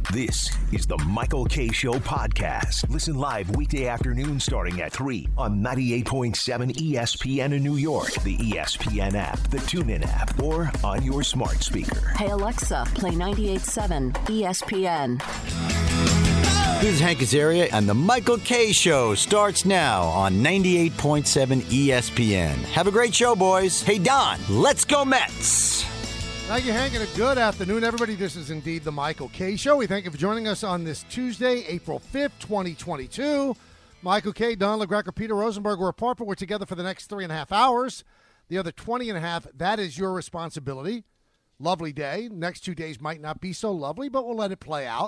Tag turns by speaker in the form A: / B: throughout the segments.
A: This is the Michael Kay Show podcast. Listen live weekday afternoon starting at 3 on 98.7 ESPN in New York, the ESPN app, the TuneIn app, or on your smart speaker.
B: Hey, Alexa, play 98.7 ESPN.
C: This is Hank Azaria, and the Michael Kay Show starts now on 98.7 ESPN. Have a great show, boys. Hey, Don, let's go Mets.
D: Thank you, Hank, and a good afternoon, everybody. This is indeed the Michael Kay Show. We thank you for joining us on this Tuesday, April 5th, 2022. Michael Kay, Don LaGreca, Peter Rosenberg, we're apart, but we're together for the next 3.5 hours. The other 20.5, that is your responsibility. Lovely day. Next 2 days might not be so lovely, but we'll let it play out.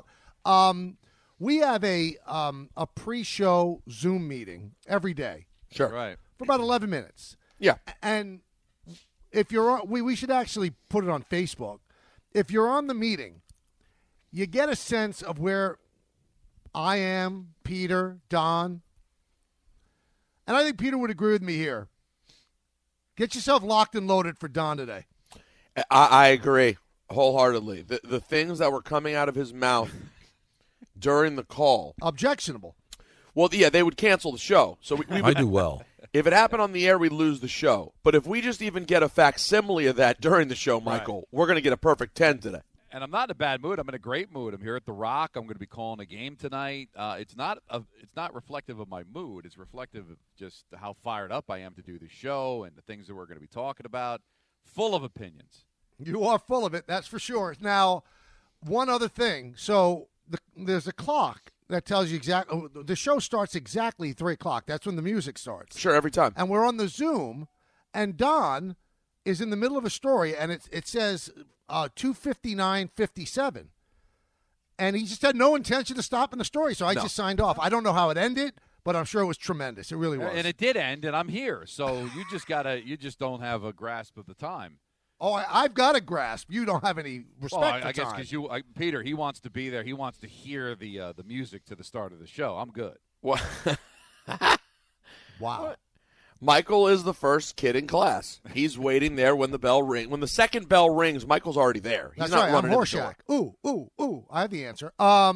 D: We have a pre-show Zoom meeting every day.
E: Sure.
F: Right.
D: For about 11 minutes.
E: Yeah.
D: And if you're on, we should actually put it on Facebook. If you're on the meeting, you get a sense of where I am, Peter, Don. And I think Peter would agree with me here. Get yourself locked and loaded for Don today.
E: I agree wholeheartedly. The things that were coming out of his mouth during the call.
D: Objectionable.
E: Well, yeah, they would cancel the show. So we
C: I do well.
E: If it happened on the air, we'd lose the show. But if we just even get a facsimile of that during the show, Michael, we're going to get a perfect 10 today.
F: And I'm not in a bad mood. I'm in a great mood. I'm here at The Rock. I'm going to be calling a game tonight. It's not reflective of my mood. It's reflective of just how fired up I am to do the show and the things that we're going to be talking about. Full of opinions.
D: You are full of it, that's for sure. Now, one other thing. So there's a clock that tells you exactly. The show starts exactly 3 o'clock. That's when the music starts.
E: Sure, every time.
D: And we're on the Zoom, and Don is in the middle of a story, and it says 2:59:57, and he just had no intention of stopping the story, so I just signed off. I don't know how it ended, but I'm sure it was tremendous. It really was.
F: And it did end, and I'm here. So you just don't have a grasp of the time.
D: Oh, I've got a grasp. You don't have any respect for
F: I guess
D: time.
F: because Peter, he wants to be there. He wants to hear the music to the start of the show. I'm good.
E: What?
D: Wow.
E: Michael is the first kid in class. He's waiting there when the bell rings. When the second bell rings, Michael's already there. He's
D: That's
E: not
D: right.
E: running
D: I'm
E: in the door.
D: Horshack. Ooh. I have the answer.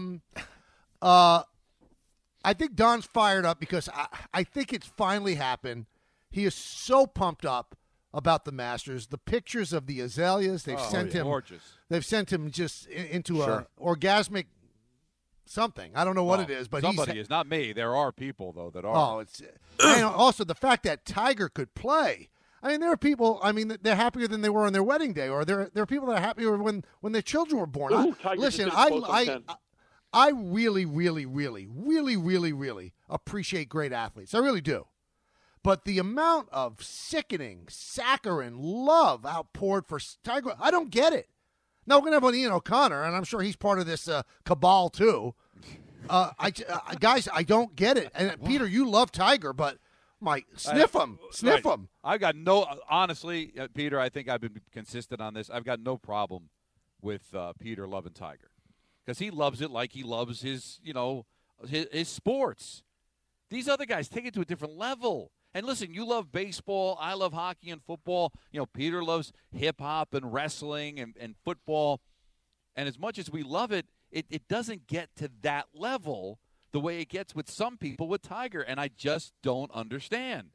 D: I think Don's fired up because I think it's finally happened. He is so pumped up about the Masters. The pictures of the azaleas they've sent him.
F: Gorgeous.
D: They've sent him just into
E: Sure.
D: a orgasmic something. I don't know what it is, but
F: somebody is not me. There are people though that are.
D: Oh, it's and also the fact that Tiger could play. I mean, there are people. I mean, they're happier than they were on their wedding day, or there are people that are happier when their children were born. Listen, I really, really, really, really, really, really appreciate great athletes. I really do. But the amount of sickening, saccharine love outpoured for Tiger, I don't get it. Now, we're going to have on Ian O'Connor, and I'm sure he's part of this cabal, too. Guys, I don't get it. And, Peter, you love Tiger, but, sniff him.
F: I've got honestly, Peter, I think I've been consistent on this. I've got no problem with Peter loving Tiger because he loves it like he loves his sports. These other guys take it to a different level. And listen, you love baseball. I love hockey and football. Peter loves hip-hop and wrestling and football. And as much as we love it, it doesn't get to that level the way it gets with some people with Tiger. And I just don't understand.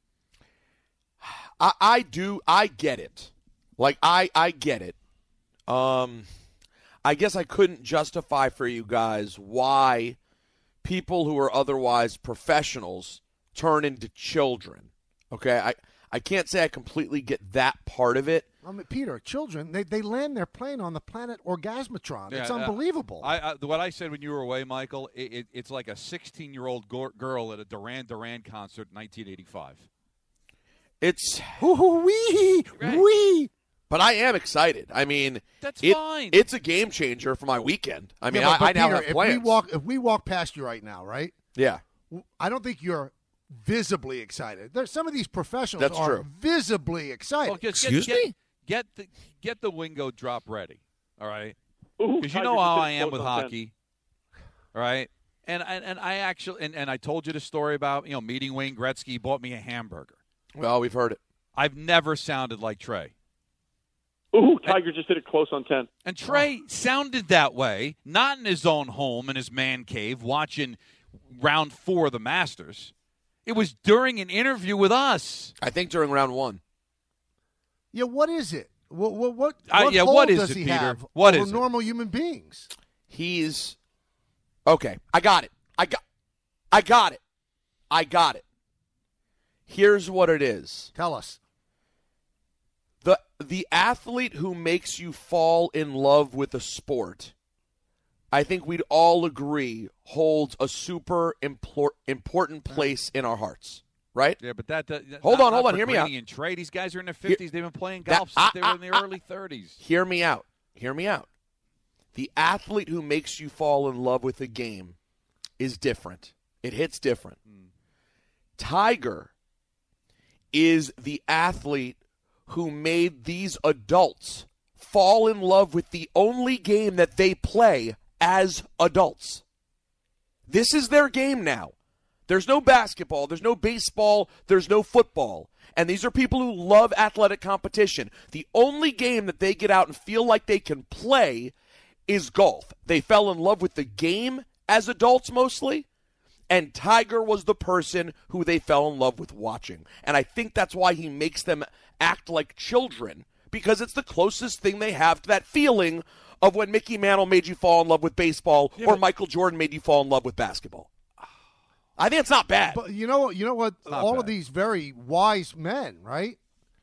E: I do. I get it. I get it. I guess I couldn't justify for you guys why people who are otherwise professionals turn into children. Okay, I can't say I completely get that part of it.
D: I mean, Peter, children, they land their plane on the planet Orgasmatron. It's unbelievable.
F: What I said when you were away, Michael, it's like a 16-year-old girl at a Duran Duran concert in 1985.
E: It's
D: wee.
E: But I am excited. I mean,
F: that's fine.
E: It's a game changer for my weekend. I mean,
D: but
E: I now
D: Peter,
E: have plans.
D: If we walk past you right now, right?
E: Yeah.
D: I don't think you're visibly excited. There's some of these professionals
E: That's
D: are
E: true.
D: visibly excited.
F: Well,
C: Excuse me?
F: Get the Wingo drop ready, all right? Because you know how I am with hockey, all right? And I actually and I told you the story about meeting Wayne Gretzky. He bought me a hamburger.
E: Well, we've heard it.
F: I've never sounded like Trey.
G: Ooh, Tiger just hit it close on 10.
F: And Trey sounded that way, not in his own home, in his man cave, watching round 4 of the Masters. It was during an interview with us.
E: I think during round 1.
D: Yeah, what is it? What
F: what
D: hold
F: is
D: does
F: it,
D: he
F: Peter?
D: have
F: What
D: over
F: is it?
D: normal human beings?
E: He's okay. I got it. I got it. Here's what it is.
D: Tell us.
E: The athlete who makes you fall in love with a sport, I think we'd all agree, holds a super important place in our hearts, right?
F: Yeah, but that
E: hold on, hear me out.
F: And Trey, these guys are in their 50s. They've been playing golf since they were in their early 30s.
E: Hear me out. The athlete who makes you fall in love with a game is different. It hits different. Tiger is the athlete who made these adults fall in love with the only game that they play as adults. This is their game now. There's no basketball, there's no baseball, there's no football. And these are people who love athletic competition. The only game that they get out and feel like they can play is golf. They fell in love with the game as adults mostly, and Tiger was the person who they fell in love with watching. And I think that's why he makes them act like children, because it's the closest thing they have to that feeling of when Mickey Mantle made you fall in love with baseball or Michael Jordan made you fall in love with basketball. I think it's not bad.
D: But you know what? All of these very wise men, right?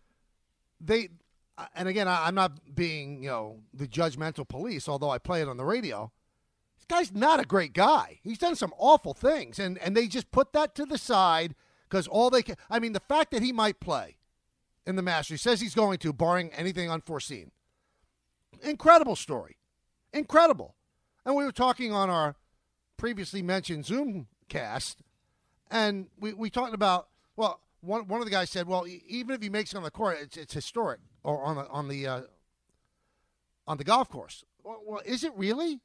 D: And again, I'm not being, the judgmental police, although I play it on the radio. This guy's not a great guy. He's done some awful things, and they just put that to the side because all they can. I mean, the fact that he might play in the Masters, he says he's going to, barring anything unforeseen. Incredible story. Incredible. And we were talking on our previously mentioned Zoom cast, and we talked about, well, one of the guys said, well, even if he makes it on the court, it's historic, or on the golf course. Well, is it really?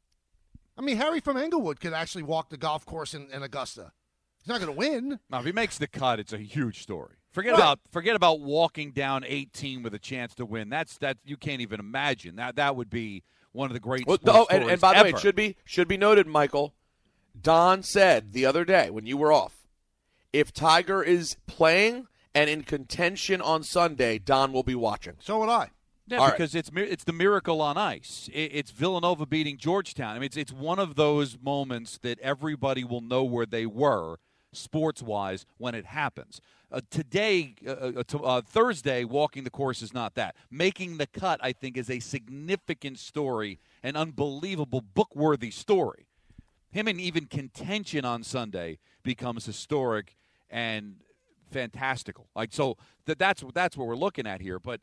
D: I mean, Harry from Englewood could actually walk the golf course in Augusta. He's not going to win.
F: Now, if he makes the cut, it's a huge story. Forget about walking down 18 with a chance to win. That you can't even imagine. That would be one of the great sports stories
E: and by the
F: ever.
E: way, it should be noted, Michael, Don said the other day when you were off, if Tiger is playing and in contention on Sunday, Don will be watching.
D: So would I.
F: Yeah, because it's the miracle on ice. It's Villanova beating Georgetown. I mean, it's one of those moments that everybody will know where they were sports-wise when it happens. Today, Thursday, walking the course is not that. Making the cut, I think, is a significant story, an unbelievable book-worthy story. Him in even contention on Sunday becomes historic and fantastical. That's what we're looking at here. But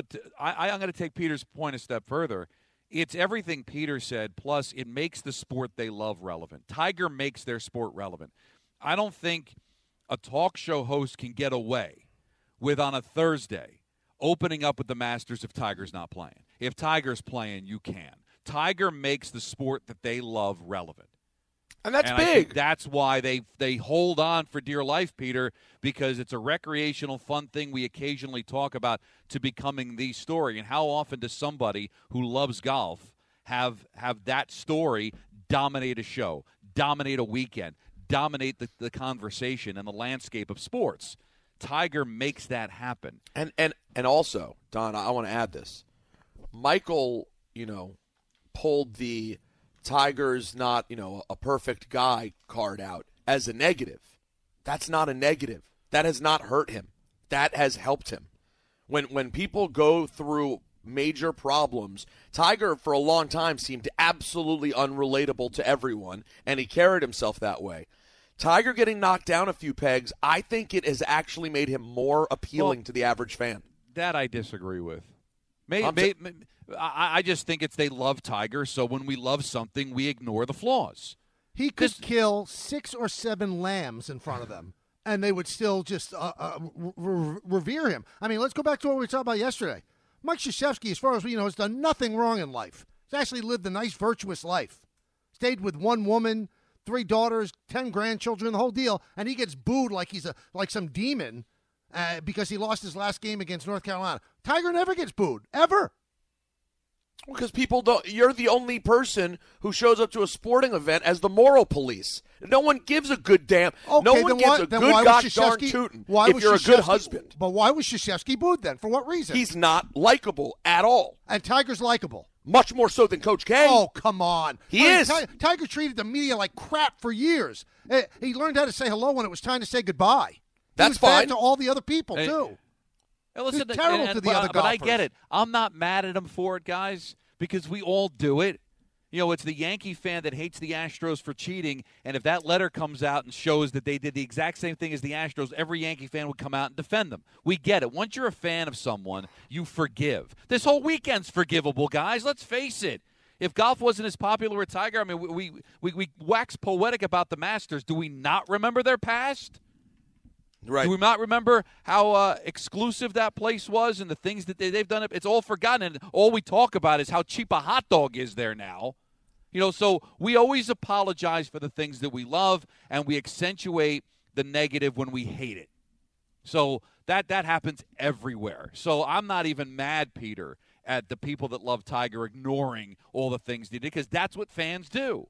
F: I'm going to take Peter's point a step further. It's everything Peter said, plus it makes the sport they love relevant. Tiger makes their sport relevant. I don't think a talk show host can get away with, on a Thursday, opening up with the Masters if Tiger's not playing. If Tiger's playing, you can. Tiger makes the sport that they love relevant.
E: And that's big.
F: I think that's why they hold on for dear life, Peter, because it's a recreational, fun thing we occasionally talk about to becoming the story. And how often does somebody who loves golf have that story dominate a show, dominate a weekend, dominate the conversation and the landscape of sports? Tiger makes that happen.
E: And also, Don, I want to add this. Michael, pulled the Tiger's not, a perfect guy card out as a negative. That's not a negative. That has not hurt him. That has helped him. When people go through major problems, Tiger for a long time seemed absolutely unrelatable to everyone, and he carried himself that way. Tiger getting knocked down a few pegs, I think it has actually made him more appealing to the average fan.
F: That I disagree with. I just think they love Tiger, so when we love something, we ignore the flaws.
D: He could kill 6 or 7 lambs in front of them, and they would still just revere him. I mean, let's go back to what we were talking about yesterday. Mike Krzyzewski, as far as we know, has done nothing wrong in life. He's actually lived a nice, virtuous life. Stayed with one woman, 3 daughters, 10 grandchildren, the whole deal, and he gets booed like he's like some demon because he lost his last game against North Carolina. Tiger never gets booed, ever.
E: Because people don't. You're the only person who shows up to a sporting event as the moral police. No one gives a good damn.
D: Okay,
E: no one gives a good gosh darn tootin' if you're a good husband.
D: But why was Krzyzewski booed then? For what reason?
E: He's not likable at all.
D: And Tiger's likable.
E: Much more so than Coach K.
D: Oh, come on.
E: He is.
D: Tiger treated the media like crap for years. He learned how to say hello when it was time to say goodbye.
E: That's
D: he was
E: fine.
D: bad to all the other people, too.
F: Listen,
D: He's terrible to the other golfers.
F: But I get it. I'm not mad at him for it, guys, because we all do it. You know, it's the Yankee fan that hates the Astros for cheating, and if that letter comes out and shows that they did the exact same thing as the Astros, every Yankee fan would come out and defend them. We get it. Once you're a fan of someone, you forgive. This whole weekend's forgivable, guys. Let's face it. If golf wasn't as popular with Tiger, I mean, we wax poetic about the Masters. Do we not remember their past?
E: Right.
F: Do we not remember how exclusive that place was and the things that they've done? It's all forgotten, and all we talk about is how cheap a hot dog is there now. You know, so we always apologize for the things that we love, and we accentuate the negative when we hate it. So that happens everywhere. So I'm not even mad, Peter, at the people that love Tiger ignoring all the things they did, because that's what fans do.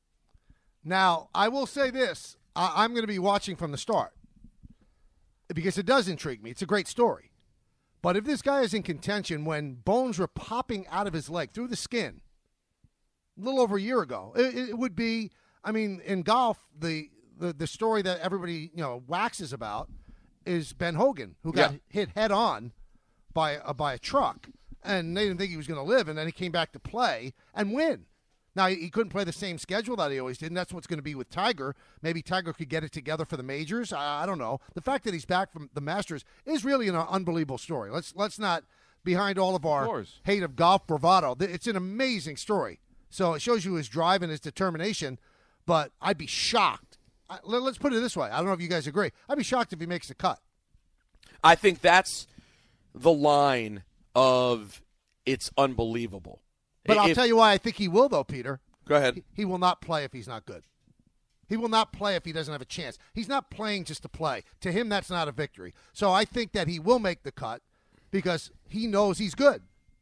D: Now, I will say this. I'm going to be watching from the start, because it does intrigue me. It's a great story. But if this guy is in contention when bones were popping out of his leg through the skin a little over a year ago, it would be, I mean, in golf, the story that everybody, waxes about is Ben Hogan, who got hit head on by a truck, and they didn't think he was going to live, and then he came back to play and win. Now, he couldn't play the same schedule that he always did, and that's what's going to be with Tiger. Maybe Tiger could get it together for the majors. I don't know. The fact that he's back from the Masters is really an unbelievable story. Let's not, behind all of our hate of golf bravado, it's an amazing story. So it shows you his drive and his determination, but I'd be shocked. Let's put it this way. I don't know if you guys agree. I'd be shocked if he makes the cut.
E: I think that's the line of it's unbelievable.
D: But I'll tell you why I think he will, though, Peter.
E: Go ahead.
D: He will not play if he's not good. He will not play if he doesn't have a chance. He's not playing just to play. To him, that's not a victory. So I think that he will make the cut because he knows he's good.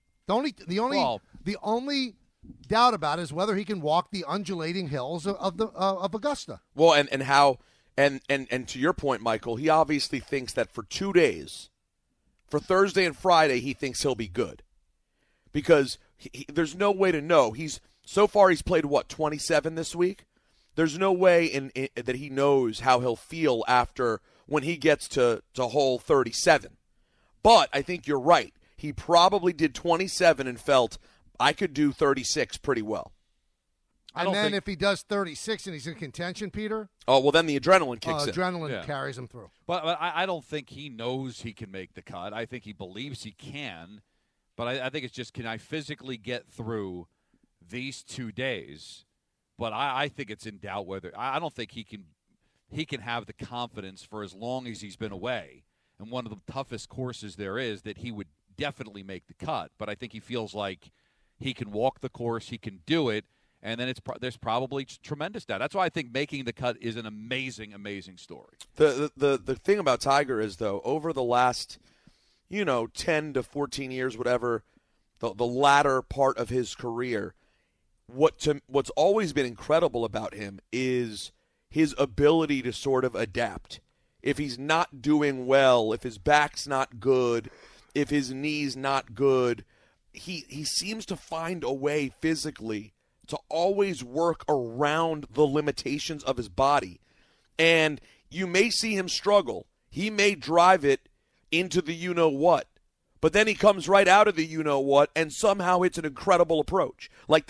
D: The only doubt about it is whether he can walk the undulating hills of Augusta.
E: Well, and how and to your point, Michael, he obviously thinks that for 2 days, for Thursday and Friday, he thinks he'll be good because. There's no way to know. So far he's played, 27 this week? There's no way that he knows how he'll feel after when he gets to hole 37. But I think you're right. He probably did 27 and felt, I could do 36 pretty well.
D: And then if he does 36 and he's in contention, Peter?
E: Oh, well, then the adrenaline kicks in.
D: Adrenaline carries him through.
F: But I don't think he knows he can make the cut. I think he believes he can. But I think it's just, can I physically get through these 2 days? But I think it's in doubt whether – I don't think he can have the confidence for as long as he's been away. And one of the toughest courses there is that he would definitely make the cut. But I think he feels like he can walk the course, he can do it, and then there's probably tremendous doubt. That's why I think making the cut is an amazing, amazing story.
E: The thing about Tiger is, though, over the last – 10 to 14 years, whatever, the latter part of his career, what's always been incredible about him is his ability to sort of adapt. If he's not doing well, if his back's not good, if his knee's not good, he seems to find a way physically to always work around the limitations of his body. And you may see him struggle. He may drive it into the you-know-what. But then he comes right out of the you-know-what, and somehow it's an incredible approach. Like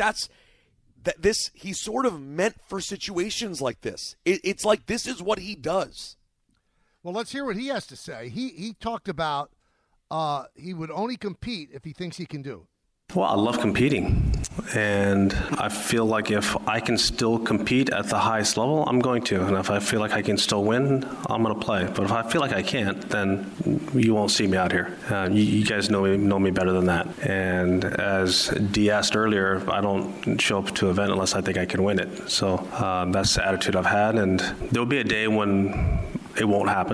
E: he's sort of meant for situations like this. It's like this is what he does.
D: Well, let's hear what he has to say. He talked about he would only compete if he thinks he can do.
H: Well, I love competing, and I feel like if I can still compete at the highest level, I'm going to. And if I feel like I can still win, I'm going to play. But if I feel like I can't, then you won't see me out here. You guys know me better than that. And as Dee asked earlier, I don't show up to an event unless I think I can win it. So that's the attitude I've had, and there'll be a day when it won't happen.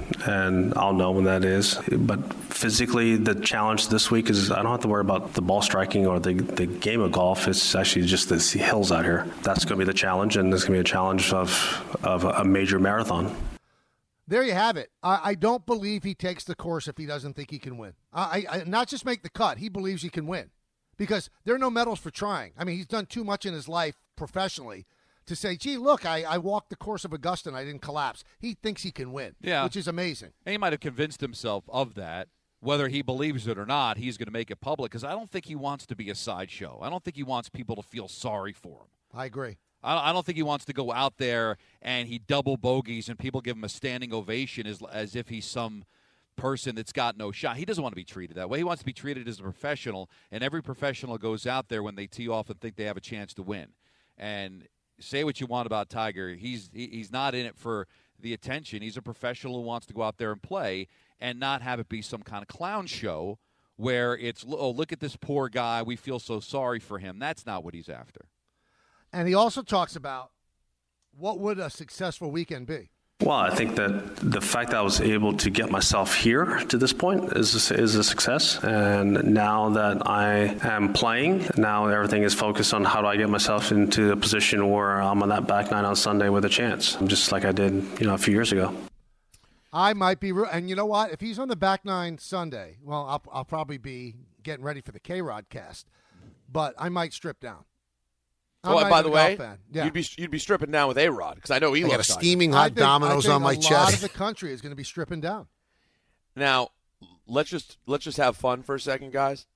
H: and I'll know when that is. But physically, the challenge this week is I don't have to worry about the ball striking or the game of golf. It's actually just the hills out here. That's going to be the challenge, and it's going to be a challenge of a major marathon.
D: There you have it. I don't believe he takes the course if he doesn't think he can win. I not just make the cut, he believes he can win. Because there are no medals for trying. I mean, he's done too much in his life professionally to say, gee, look, I walked the course of Augusta and I didn't collapse. He thinks he can win, which is amazing.
F: And he might have convinced himself of that. Whether he believes it or not, he's going to make it public because I don't think he wants to be a sideshow. I don't think he wants people to feel sorry for him.
D: I agree.
F: I don't think he wants to go out there and he double bogeys and people give him a standing ovation as if he's some person that's got no shot. He doesn't want to be treated that way. He wants to be treated as a professional, and every professional goes out there when they tee off and think they have a chance to win. And say what you want about Tiger, he's not in it for the attention. He's a professional who wants to go out there and play and not have it be some kind of clown show where it's, oh, look at this poor guy, we feel so sorry for him. That's not what he's after.
D: And he also talks about what would a successful weekend be.
H: Well, I think that the fact that I was able to get myself here to this point is a success. And now that I am playing, now everything is focused on how do I get myself into a position where I'm on that back nine on Sunday with a chance, just like I did, a few years ago.
D: I might be, and you know what? If he's on the back nine Sunday, well, I'll probably be getting ready for the K-Rod cast, but I might strip down.
E: Well, by the way, you'd be stripping down with A-Rod because I know he loves
I: got a steaming hot Domino's on my chest.
D: A lot of the country is going to be stripping down.
E: Now, let's just have fun for a second, guys.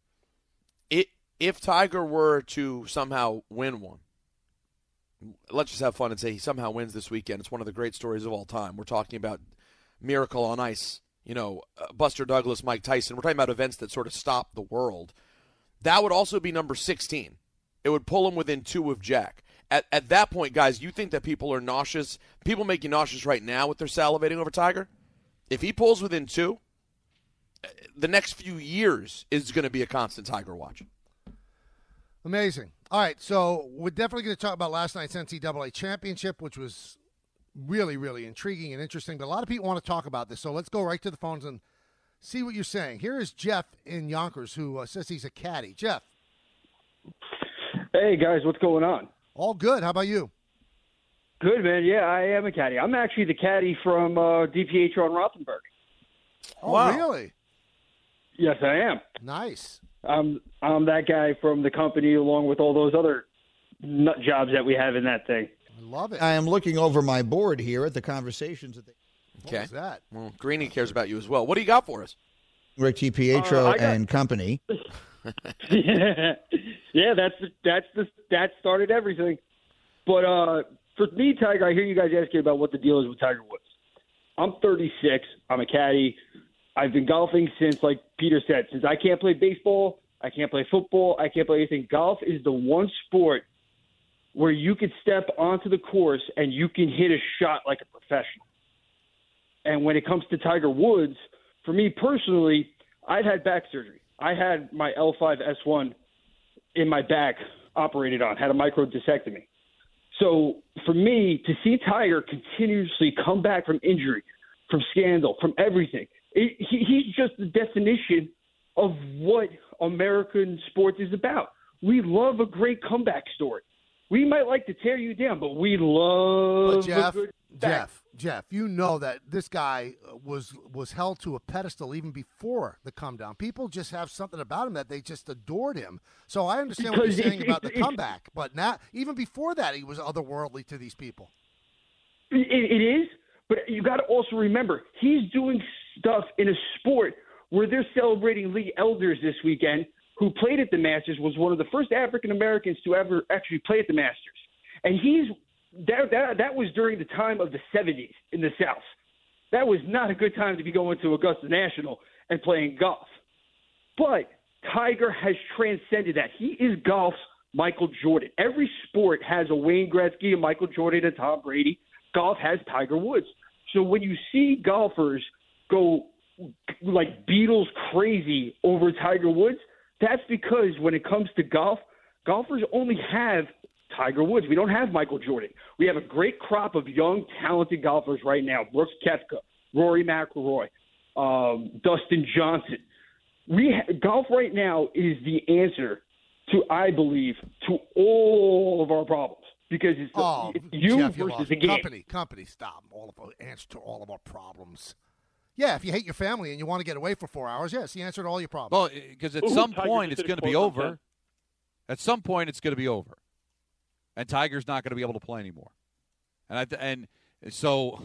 E: If Tiger were to somehow win one, let's just have fun and say he somehow wins this weekend. It's one of the great stories of all time. We're talking about Miracle on Ice, Buster Douglas, Mike Tyson. We're talking about events that sort of stopped the world. That would also be number 16. It would pull him within 2 of Jack. At that point, guys, you think that people are nauseous? People make you nauseous right now with their salivating over Tiger? If he pulls within 2, the next few years is going to be a constant Tiger watch.
D: Amazing. All right, so we're definitely going to talk about last night's NCAA championship, which was really, really intriguing and interesting. But a lot of people want to talk about this, so let's go right to the phones and see what you're saying. Here is Jeff in Yonkers who says he's a caddy. Jeff.
J: Hey, guys, what's going on?
D: All good. How about you?
J: Good, man. Yeah, I am a caddy. I'm actually the caddy from DPH on Rothenberg.
D: Oh, wow. Really?
J: Yes, I am.
D: Nice.
J: I'm that guy from the company along with all those other nut jobs that we have in that thing.
D: I love it.
I: I am looking over my board here at the conversations.
D: What was that?
E: Well, Greeny cares about you as well. What do you got for us?
I: Rick DiPietro and company.
J: Yeah, that started everything. But for me, Tiger, I hear you guys asking about what the deal is with Tiger Woods. I'm 36. I'm a caddy. I've been golfing since, like Peter said, since I can't play baseball, I can't play football, I can't play anything. Golf is the one sport where you could step onto the course and you can hit a shot like a professional. And when it comes to Tiger Woods, for me personally, I've had back surgery. I had my L5-S1 in my back operated on, had a microdiscectomy. So for me, to see Tiger continuously come back from injury, from scandal, from everything, he's just the definition of what American sports is about. We love a great comeback story. We might like to tear you down, but we love a good back.
D: Jeff, you know that this guy was held to a pedestal even before the come down. People just have something about him that they just adored him. So I understand what you're saying about the comeback, but now even before that, he was otherworldly to these people.
J: It is, but you got to also remember he's doing stuff in a sport where they're celebrating Lee Elders this weekend, who played at the Masters, was one of the first African Americans to ever actually play at the Masters, and that was during the time of the 70s in the South. That was not a good time to be going to Augusta National and playing golf. But Tiger has transcended that. He is golf's Michael Jordan. Every sport has a Wayne Gretzky, a Michael Jordan, and Tom Brady. Golf has Tiger Woods. So when you see golfers go like Beatles crazy over Tiger Woods, that's because when it comes to golf, golfers only have Tiger Woods. We don't have Michael Jordan. We have a great crop of young, talented golfers right now. Brooks Koepka, Rory McIlroy, Dustin Johnson. Golf right now is the answer to, I believe, to all of our problems. Because it's you
D: Jeff,
J: versus the game.
D: Company, stop. Answer to all of our problems. Yeah, if you hate your family and you want to get away for 4 hours, yes, the answer to all your problems.
F: Well, because at some point it's going to be over. At some point it's going to be over, and Tiger's not going to be able to play anymore. And so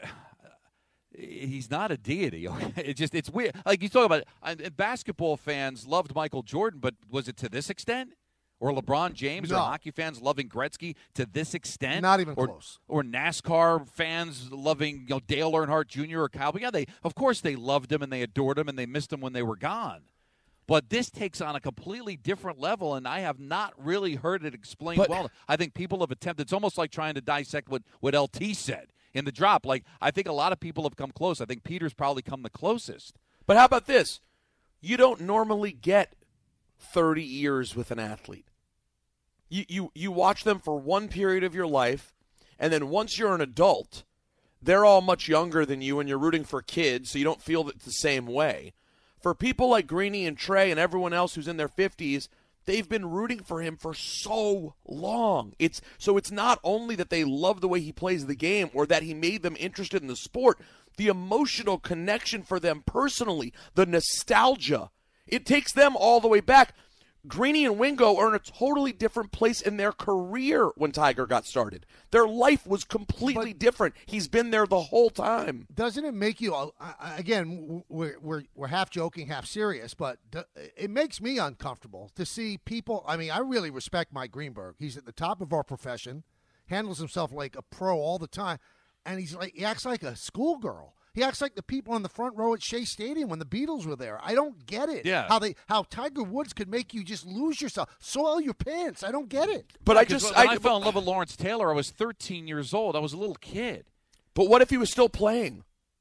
F: he's not a deity. It's weird. Like you talk about it, basketball fans loved Michael Jordan, but was it to this extent? Or LeBron James or hockey fans loving Gretzky to this extent?
D: Not even close.
F: Or NASCAR fans loving Dale Earnhardt Jr. or Kyle. Yeah, of course they loved him and they adored him and they missed him when they were gone. But this takes on a completely different level, and I have not really heard it explained well. I think people have attempted. It's almost like trying to dissect what LT said in the drop. Like, I think a lot of people have come close. I think Peter's probably come the closest.
E: But how about this? You don't normally get 30 years with an athlete. You watch them for one period of your life, and then once you're an adult, they're all much younger than you, and you're rooting for kids, so you don't feel it the same way. For people like Greeny and Trey and everyone else who's in their 50s, they've been rooting for him for so long. It's not only that they love the way he plays the game or that he made them interested in the sport, the emotional connection for them personally, the nostalgia, it takes them all the way back. Greeny and Wingo are in a totally different place in their career when Tiger got started. Their life was completely different. He's been there the whole time.
D: Doesn't it make you, again, we're half joking, half serious, but it makes me uncomfortable to see people. I mean, I really respect Mike Greenberg. He's at the top of our profession, handles himself like a pro all the time, and he acts like a schoolgirl. He acts like the people in the front row at Shea Stadium when the Beatles were there. I don't get it.
F: Yeah.
D: How Tiger Woods could make you just lose yourself, soil your pants. I don't get it.
E: But
F: when I fell in love with Lawrence Taylor, I was 13 years old. I was a little kid.
E: But what if he was still playing?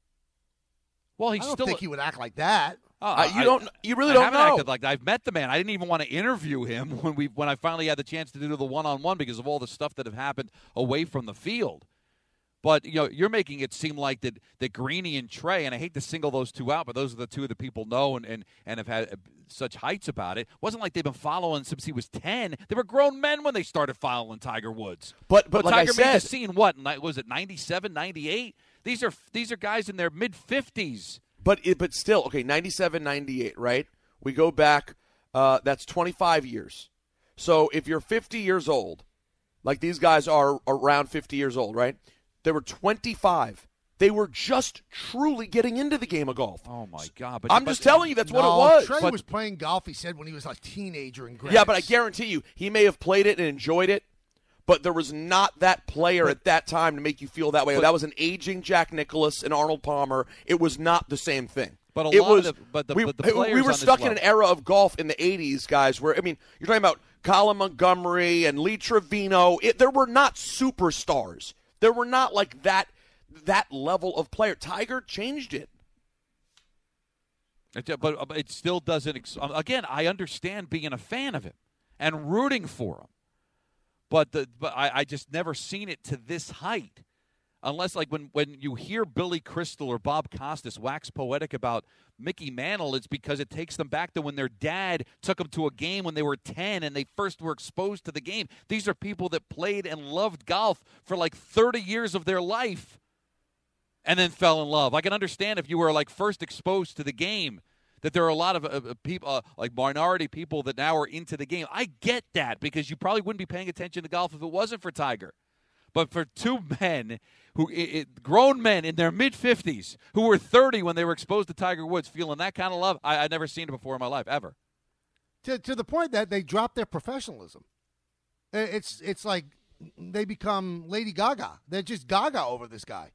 F: Well,
D: I don't think he would act like that.
E: You really don't know.
F: Acted like that. I've met the man. I didn't even want to interview him when I finally had the chance to do the one-on-one because of all the stuff that have happened away from the field. But you're making it seem like that Greeny and Trey, and I hate to single those two out, but those are the two that people know and have had such heights about it. It wasn't like they've been following since he was 10. They were grown men when they started following Tiger Woods.
E: But like
F: Tiger
E: I said,
F: made the scene, what, was it 97, 98? These are guys in their mid-50s.
E: But still, okay, 97, 98, right? We go back, that's 25 years. So if you're 50 years old, like these guys are around 50 years old, right? They were 25. They were just truly getting into the game of golf.
F: Oh, my God.
E: I'm just telling you, that's what it was.
D: Trey was playing golf, he said, when he was a teenager in Greenwich.
E: Yeah, but I guarantee you, he may have played it and enjoyed it, but there was not that player at that time to make you feel that way. That was an aging Jack Nicklaus and Arnold Palmer. It was not the same thing.
F: But
E: we were stuck in an era of golf in the 80s, guys, where, I mean, you're talking about Colin Montgomery and Lee Trevino. There were not superstars. There were not like that level of player. Tiger changed it.
F: But it still doesn't. Again, I understand being a fan of him and rooting for him. But I just never seen it to this height. Unless, like, when you hear Billy Crystal or Bob Costas wax poetic about Mickey Mantle, it's because it takes them back to when their dad took them to a game when they were 10 and they first were exposed to the game. These are people that played and loved golf for, like, 30 years of their life and then fell in love. I can understand if you were, like, first exposed to the game, that there are a lot of people, like minority people that now are into the game. I get that because you probably wouldn't be paying attention to golf if it wasn't for Tiger. But for two men, grown men in their mid-50s, who were 30 when they were exposed to Tiger Woods, feeling that kind of love, I'd never seen it before in my life, ever.
D: To the point that they dropped their professionalism. It's like they become Lady Gaga. They're just gaga over this guy.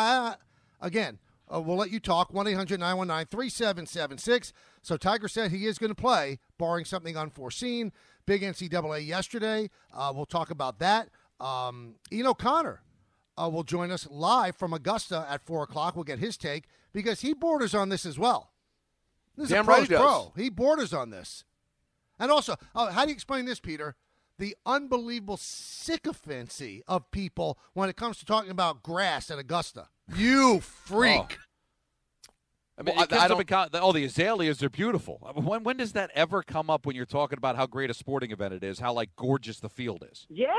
D: We'll let you talk, 1-800-919-3776. So Tiger said he is going to play, barring something unforeseen. Big NCAA yesterday. We'll talk about that. Ian O'Connor will join us live from Augusta at 4 o'clock. We'll get his take because he borders on this as well. This is a pro's pro. He borders on this. And also, how do you explain this, Peter? The unbelievable sycophancy of people when it comes to talking about grass at Augusta. You freak.
F: I mean, the azaleas are beautiful. When does that ever come up when you're talking about how great a sporting event it is, how, like, gorgeous the field is?
K: Yeah.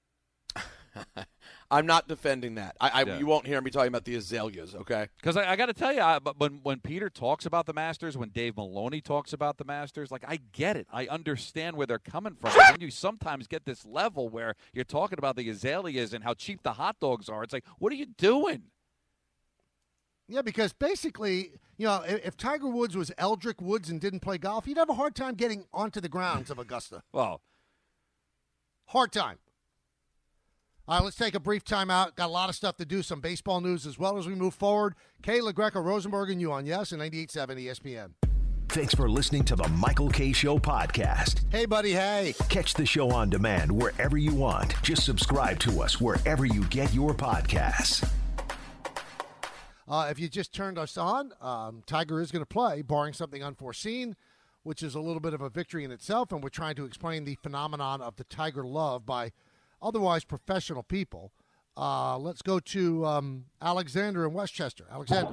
E: I'm not defending that. You won't hear me talking about the azaleas, okay?
F: Because I got to tell you, when Peter talks about the Masters, when Dave Maloney talks about the Masters, like, I get it. I understand where they're coming from. But when you sometimes get this level where you're talking about the azaleas and how cheap the hot dogs are, it's like, what are you doing?
D: Yeah, because basically, if Tiger Woods was Eldrick Woods and didn't play golf, he'd have a hard time getting onto the grounds of Augusta.
F: Well,
D: hard time. All right, let's take a brief timeout. Got a lot of stuff to do, some baseball news as well as we move forward. Kayla Greco, Rosenberg, and you on Yes and 98.7 ESPN.
A: Thanks for listening to the Michael K. Show podcast.
D: Hey, buddy, hey.
A: Catch the show on demand wherever you want. Just subscribe to us wherever you get your podcasts.
D: If you just turned us on, Tiger is going to play, barring something unforeseen, which is a little bit of a victory in itself, and we're trying to explain the phenomenon of the Tiger love by otherwise professional people. Let's go to Alexander in Westchester. Alexander.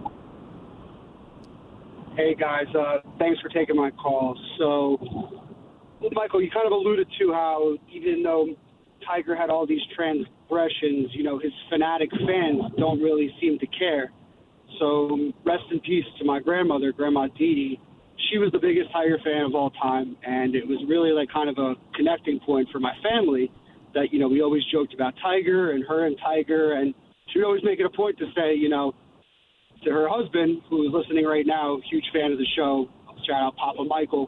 L: Hey, guys. Thanks for taking my call. So, Michael, you kind of alluded to how even though Tiger had all these transgressions, his fanatic fans don't really seem to care. So rest in peace to my grandmother, Grandma Dee. She was the biggest Tiger fan of all time, and it was really like kind of a connecting point for my family that, we always joked about Tiger and her and Tiger, and she would always make it a point to say, to her husband, who is listening right now, huge fan of the show, shout out Papa Michael,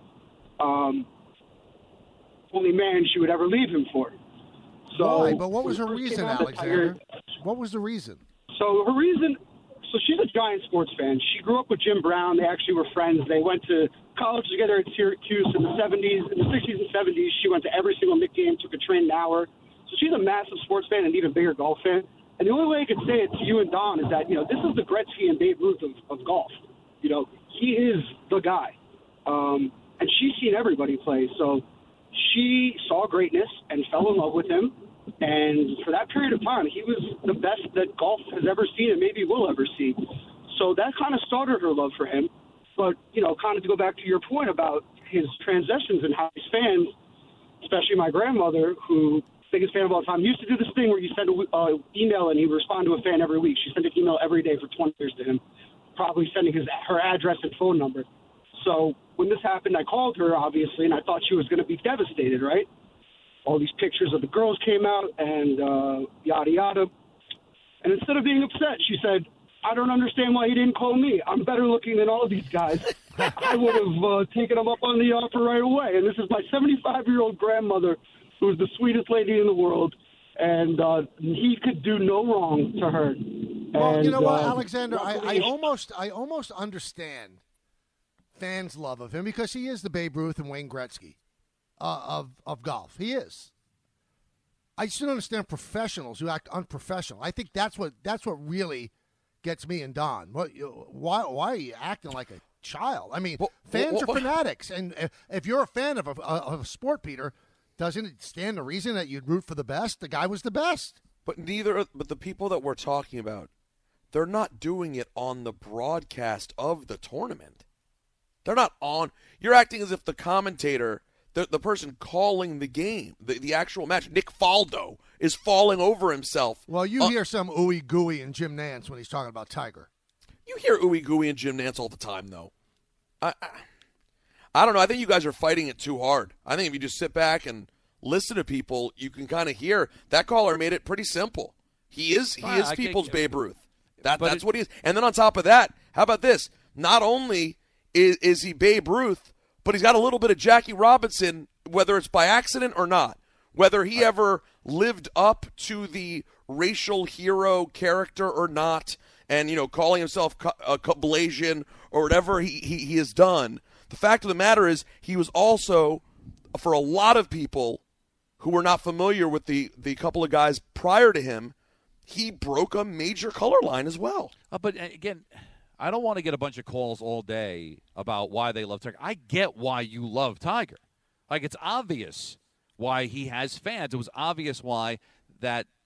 L: only man she would ever leave him for. So,
D: why? But what was her reason, Alexander? What was the reason?
L: So her reason, she's a giant sports fan. She grew up with Jim Brown. They actually were friends. They went to college together at Syracuse in the 70s. In the 60s and 70s, she went to every single Knick game, took a train an hour. So she's a massive sports fan and even bigger golf fan. And the only way I could say it to you and Don is that, this is the Gretzky and Babe Ruth of golf. He is the guy. And she's seen everybody play. So she saw greatness and fell in love with him. And for that period of time, he was the best that golf has ever seen and maybe will ever see. So that kind of started her love for him. But, kind of to go back to your point about his transitions and how his fans, especially my grandmother, who biggest fan of all time, used to do this thing where you send an email and he would respond to a fan every week. She sent an email every day for 20 years to him, probably sending her address and phone number. So when this happened, I called her, obviously, and I thought she was going to be devastated, right? All these pictures of the girls came out and yada, yada. And instead of being upset, she said, I don't understand why he didn't call me. I'm better looking than all of these guys. I would have taken him up on the offer right away. And this is my 75-year-old grandmother, who is the sweetest lady in the world. And he could do no wrong to her.
D: Well,
L: and,
D: you know what, Alexander? I almost understand fans' love of him because he is the Babe Ruth and Wayne Gretzky of golf. He is. I just don't understand professionals who act unprofessional. I think that's what really gets me and Don. Why are you acting like a child? I mean, fans are fanatics, and if you're a fan of a sport, Peter, doesn't it stand to reason that you'd root for the best? The guy was the best.
E: But the people that we're talking about, they're not doing it on the broadcast of the tournament. They're not on. You're acting as if the commentator, the person calling the game, the actual match, Nick Faldo, is falling over himself.
D: Well, you hear some ooey gooey in Jim Nantz when he's talking about Tiger.
E: You hear ooey gooey in Jim Nantz all the time, though. I don't know. I think you guys are fighting it too hard. I think if you just sit back and listen to people, you can kind of hear that caller made it pretty simple. He is people's Babe Ruth. That's what he is. And then on top of that, how about this? Not only is he Babe Ruth, but he's got a little bit of Jackie Robinson, whether it's by accident or not. Whether he ever lived up to the racial hero character or not, and, calling himself a Kablasian or whatever he has done, the fact of the matter is he was also, for a lot of people who were not familiar with the couple of guys prior to him, he broke a major color line as well.
F: But, again, I don't want to get a bunch of calls all day about why they love Tiger. I get why you love Tiger. Like, it's obvious why he has fans. It was obvious why that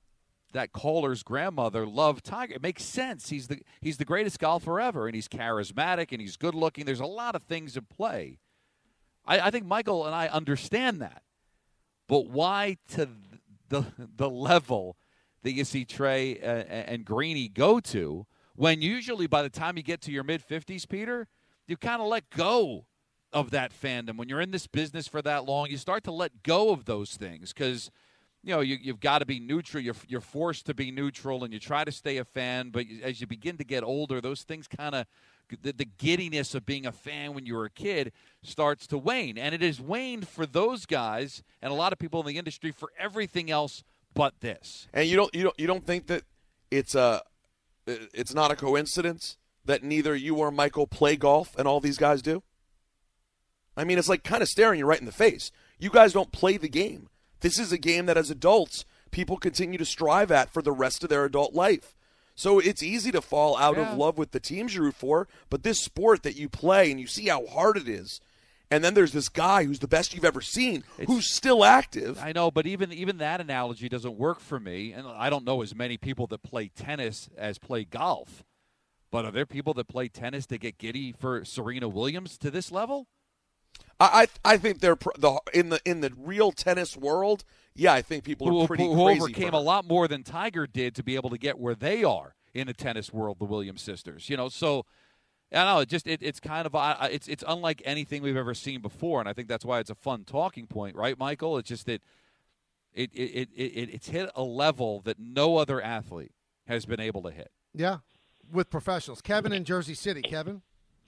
F: that caller's grandmother loved Tiger. It makes sense. He's the greatest golfer ever, and he's charismatic, and he's good-looking. There's a lot of things at play. I think Michael and I understand that. But why to the level that you see Trey and Greeny go to when usually by the time you get to your mid-50s, Peter, you kind of let go of that fandom. When you're in this business for that long, you start to let go of those things because – you've got to be neutral. You're forced to be neutral, and you try to stay a fan. But as you begin to get older, those things kind of the giddiness of being a fan when you were a kid starts to wane, and it has waned for those guys and a lot of people in the industry for everything else but this.
E: And you don't think that it's not a coincidence that neither you or Michael play golf and all these guys do? I mean, it's like kind of staring you right in the face. You guys don't play the game. This is a game that as adults, people continue to strive at for the rest of their adult life. So it's easy to fall out of love with the teams you root for, but this sport that you play and you see how hard it is, and then there's this guy who's the best you've ever seen, who's still active.
F: I know, but even that analogy doesn't work for me, and I don't know as many people that play tennis as play golf. But are there people that play tennis that get giddy for Serena Williams to this level?
E: I think they're in the real tennis world. Yeah, I think people are pretty crazy.
F: Who overcame a lot more than Tiger did to be able to get where they are in the tennis world, the Williams sisters. So I don't know. It's kind of it's unlike anything we've ever seen before, and I think that's why it's a fun talking point, right, Michael? It's just that it's hit a level that no other athlete has been able to hit.
D: Yeah, with professionals. Kevin in Jersey City. Kevin.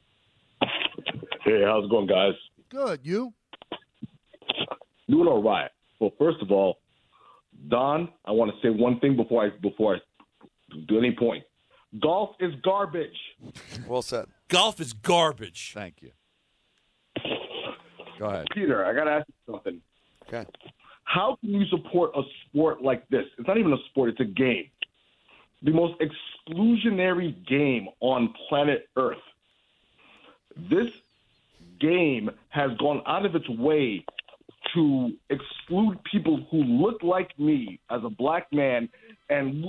K: Hey, how's it going, guys?
D: Good. You?
K: Doing all right. Well, first of all, Don, I want to say one thing before I do any point. Golf is garbage.
E: Well said.
M: Golf is garbage.
F: Thank you. Go ahead.
K: Peter, I got to ask you something.
E: Okay.
K: How can you support a sport like this? It's not even a sport. It's a game. The most exclusionary game on planet Earth. This game has gone out of its way to exclude people who look like me as a black man and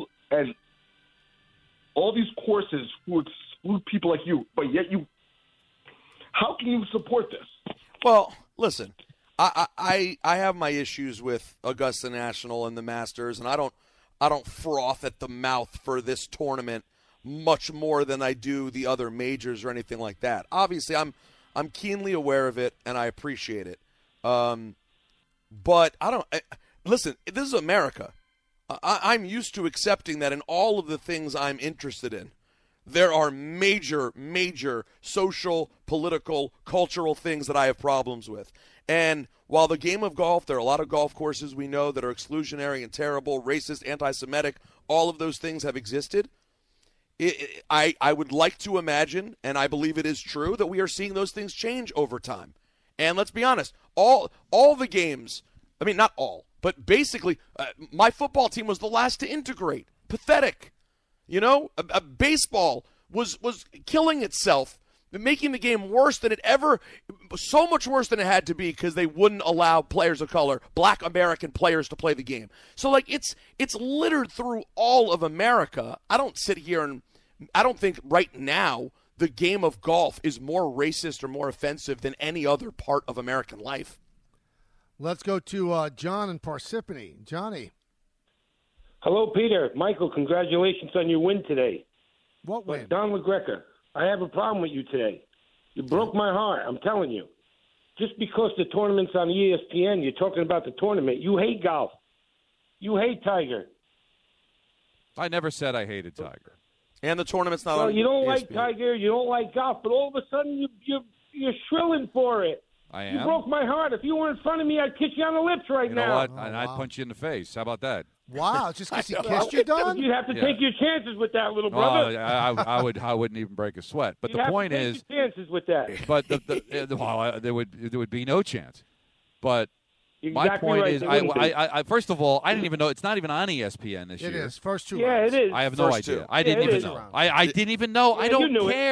K: all these courses who exclude people like you, but yet how can you support this?
E: Well, listen, I have my issues with Augusta National and the Masters, and I don't froth at the mouth for this tournament much more than I do the other majors or anything like that. Obviously, I'm keenly aware of it, and I appreciate it. But listen, this is America. I'm used to accepting that in all of the things I'm interested in, there are major, major social, political, cultural things that I have problems with. And while the game of golf, there are a lot of golf courses we know that are exclusionary and terrible, racist, anti-Semitic, all of those things have existed. I would like to imagine, and I believe it is true, that we are seeing those things change over time. And let's be honest, all the games, I mean, not all, but basically, my football team was the last to integrate. Pathetic. Baseball was killing itself, making the game worse than it ever, so much worse than it had to be because they wouldn't allow players of color, black American players, to play the game. So, it's littered through all of America. I don't sit here and I don't think right now the game of golf is more racist or more offensive than any other part of American life.
D: Let's go to John in Parsippany. Johnny.
N: Hello, Peter. Michael, congratulations on your win today.
D: What win?
N: Don LaGreca, I have a problem with you today. You broke my heart, I'm telling you. Just because the tournament's on ESPN, you're talking about the tournament. You hate golf. You hate Tiger.
F: I never said I hated Tiger.
E: And the tournament's not on ESPN.
N: You don't like Tiger, you don't like golf, but all of a sudden you're shrilling for it.
F: I am?
N: You broke my heart. If you were in front of me, I'd kiss you on the lips right now.
F: You know what? I'd punch you in the face. How about that?
D: Wow, just because he kissed you, Don?
N: You'd have to take your chances with that, little brother.
F: I wouldn't even break a sweat. But the point is,
N: your chances with that.
F: But there would be no chance. But
N: exactly
F: my point
N: right.
F: is, I first of all, I didn't even know it's not even on ESPN this year.
D: It is first two.
N: Yeah,
D: rounds.
N: it is.
F: I have no idea. I didn't even know. I didn't even know. I don't care.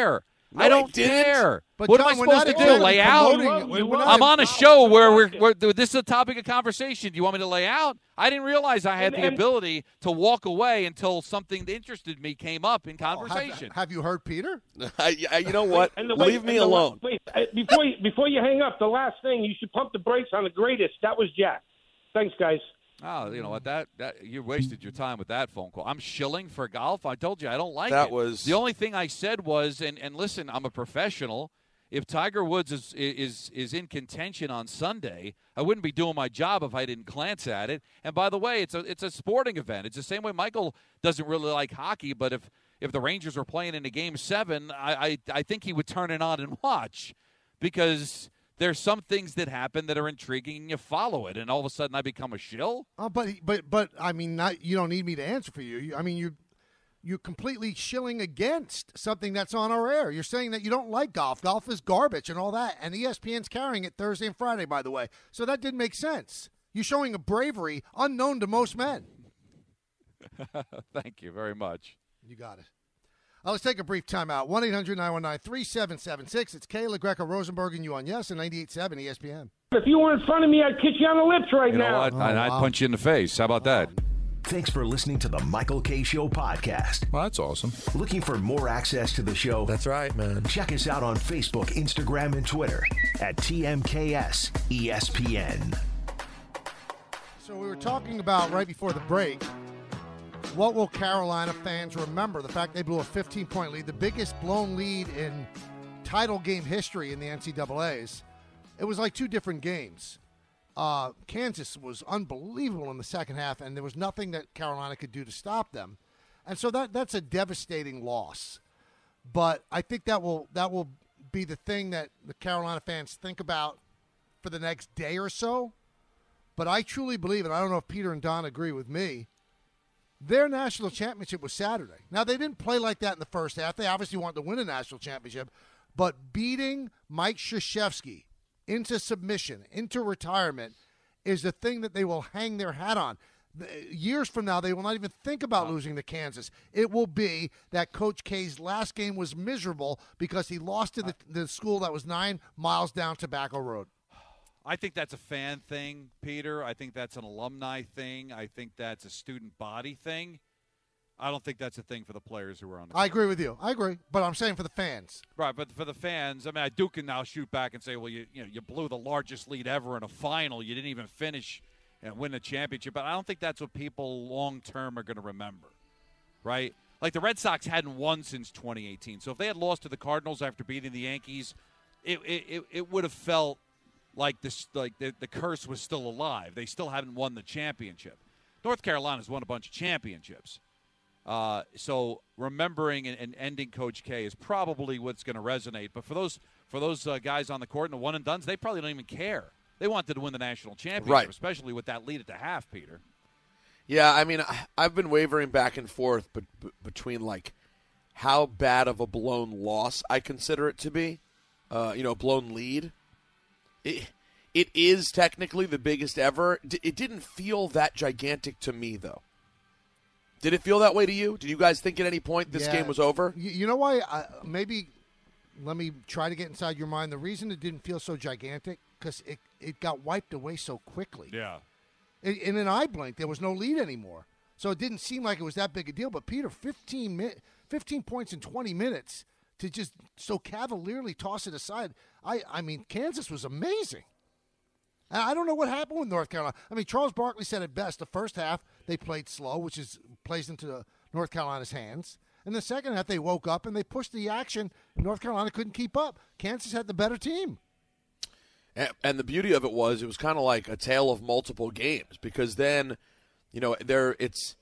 F: I don't care.
D: But
F: what
D: John,
F: am I supposed to do? Lay out? I'm on a show where this is a topic of conversation. Do you want me to lay out? I didn't realize I had the ability to walk away until something that interested me came up in conversation.
D: Have you heard Peter?
E: You know what? Leave me alone.
N: Wait, before you hang up, the last thing, you should pump the brakes on the greatest. That was Jack. Thanks, guys.
F: Oh, you know what? That you wasted your time with that phone call. I'm shilling for golf. I told you I don't like
E: that
F: it.
E: Was
F: the only thing I said was, and listen, I'm a professional. If Tiger Woods is in contention on Sunday, I wouldn't be doing my job if I didn't glance at it. And by the way, it's a sporting event. It's the same way Michael doesn't really like hockey, but if the Rangers were playing in a Game 7, I think he would turn it on and watch because there's some things that happen that are intriguing, and you follow it, and all of a sudden I become a shill?
D: But I mean, you don't need me to answer for you. I mean, you're completely shilling against something that's on our air. You're saying that you don't like golf. Golf is garbage and all that, and ESPN's carrying it Thursday and Friday, by the way. So that didn't make sense. You're showing a bravery unknown to most men.
F: Thank you very much.
D: You got it. Let's take a brief timeout. 1-800-919-3776. It's Kayla, Greco, Rosenberg, and you on Yes and 98.7 ESPN.
N: If you were in front of me, I'd kiss you on the lips right now.
F: You know what? I'd punch you in the face. How about that?
A: Thanks for listening to the Michael K. Show podcast.
M: Well, that's awesome.
A: Looking for more access to the show?
M: That's right, man.
A: Check us out on Facebook, Instagram, and Twitter at TMKS ESPN.
D: So we were talking about right before the break, what will Carolina fans remember? The fact they blew a 15-point lead, the biggest blown lead in title game history in the NCAAs. It was like two different games. Kansas was unbelievable in the second half, and there was nothing that Carolina could do to stop them. And so that's a devastating loss. But I think that will be the thing that the Carolina fans think about for the next day or so. But I truly believe, and I don't know if Peter and Don agree with me, their national championship was Saturday. Now, they didn't play like that in the first half. They obviously wanted to win a national championship. But beating Mike Krzyzewski into submission, into retirement, is the thing that they will hang their hat on. Years from now, they will not even think about losing to Kansas. It will be that Coach K's last game was miserable because he lost to the school that was 9 miles down Tobacco Road.
F: I think that's a fan thing, Peter. I think that's an alumni thing. I think that's a student body thing. I don't think that's a thing for the players who are on the court.
D: I agree with you. I agree. But I'm saying for the fans.
F: Right, but for the fans, I mean, I do can now shoot back and say, well, you blew the largest lead ever in a final. You didn't even finish and win the championship. But I don't think that's what people long-term are going to remember, right? Like the Red Sox hadn't won since 2018. So if they had lost to the Cardinals after beating the Yankees, it would have felt like this, like the curse was still alive. They still hadn't won the championship. North Carolina's won a bunch of championships. So remembering and ending Coach K is probably what's going to resonate. But for those guys on the court and the one-and-dones, they probably don't even care. They wanted to win the national championship,
E: right,
F: especially with that lead at the half, Peter.
E: Yeah, I mean, I've been wavering back and forth between, like, how bad of a blown loss I consider it to be. Blown lead. It is technically the biggest ever. It didn't feel that gigantic to me, though. Did it feel that way to you? Did you guys think at any point this game was over?
D: You know why? Maybe let me try to get inside your mind. The reason it didn't feel so gigantic, because it got wiped away so quickly.
F: Yeah.
D: In an eye blink, there was no lead anymore. So it didn't seem like it was that big a deal. But, Peter, 15 points in 20 minutes to just so cavalierly toss it aside. I mean, Kansas was amazing. I don't know what happened with North Carolina. I mean, Charles Barkley said it best. The first half, they played slow, which plays into North Carolina's hands. In the second half, they woke up and they pushed the action. North Carolina couldn't keep up. Kansas had the better team.
E: And the beauty of it was kind of like a tale of multiple games, because then, it's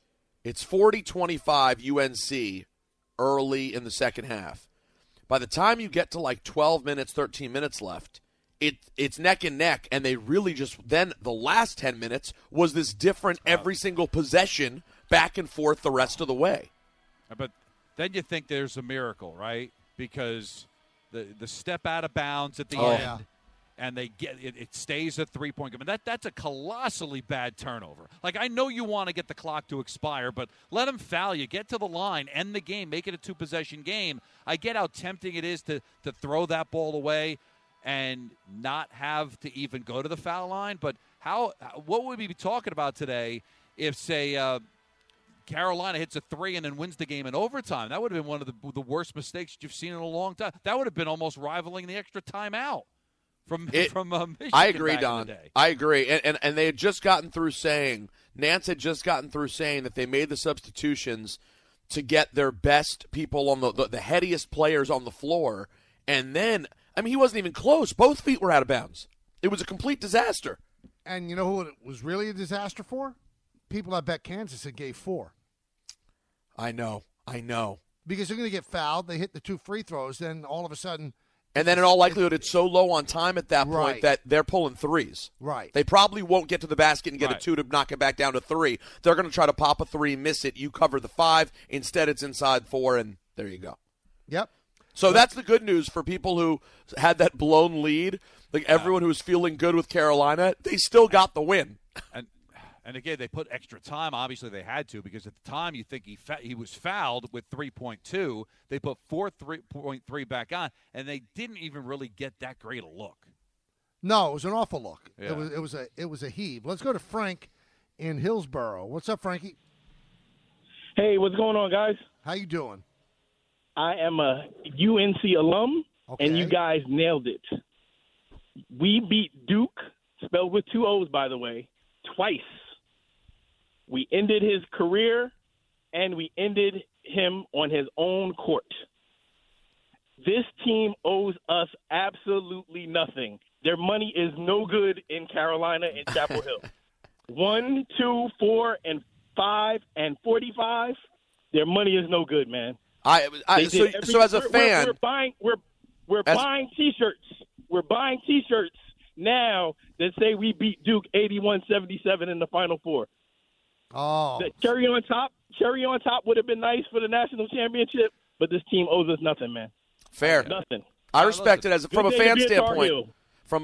E: 40-25 UNC early in the second half. By the time you get to like 12 minutes, 13 minutes left, it's neck and neck, and they really then the last 10 minutes was this different every single possession back and forth the rest of the way.
F: But then you think there's a miracle, right? Because the step out of bounds at the end, and they get it stays a 3-point game. That's a colossally bad turnover. Like, I know you want to get the clock to expire, but let them foul you. Get to the line, end the game, make it a 2-possession game. I get how tempting it is to throw that ball away and not have to even go to the foul line. But what would we be talking about today if, say, Carolina hits a 3 and then wins the game in overtime? That would have been one of the worst mistakes you've seen in a long time. That would have been almost rivaling the extra timeout from Michigan.
E: I agree,
F: back
E: Don.
F: in the day.
E: I agree. And they had just gotten through saying, Nance had just gotten through saying that they made the substitutions to get their best people on the headiest players on the floor. And then, I mean, he wasn't even close. Both feet were out of bounds. It was a complete disaster.
D: And you know who it was really a disaster for? People that bet Kansas and gave 4.
E: I know.
D: Because they're going to get fouled. They hit the 2 free throws. Then all of a sudden.
E: And then in all likelihood, it's so low on time at that point
D: Right.
E: that they're pulling 3s.
D: Right.
E: They probably won't get to the basket and get
F: Right.
E: a 2 to knock it back down to 3. They're going to try to pop a 3, miss it. You cover the 5. Instead, it's inside 4, and there you go.
D: Yep.
E: So that's the good news for people who had that blown lead. Like everyone who was feeling good with Carolina, they still got the win.
F: And again, they put extra time. Obviously, they had to, because at the time you think he was fouled with 3.2. They put 3.3 back on, and they didn't even really get that great a look.
D: No, it was an awful look.
F: Yeah.
D: It was a heave. Let's go to Frank in Hillsboro. What's up, Frankie?
O: Hey, what's going on, guys?
D: How you doing?
O: I am a UNC alum, and you guys nailed it. We beat Duke, spelled with 2 O's, by the way, twice. We ended his career, and we ended him on his own court. This team owes us absolutely nothing. Their money is no good in Carolina and Chapel Hill. 1, 2, 4, and 5, and 45. Their money is no good, man.
E: So as a fan,
O: we're buying T-shirts. We're buying T-shirts now that say we beat Duke 81-77 in the Final Four.
D: Oh,
O: the cherry on top would have been nice for the national championship, but this team owes us nothing, man.
E: Fair.
O: Nothing.
E: I respect it from a fan standpoint. From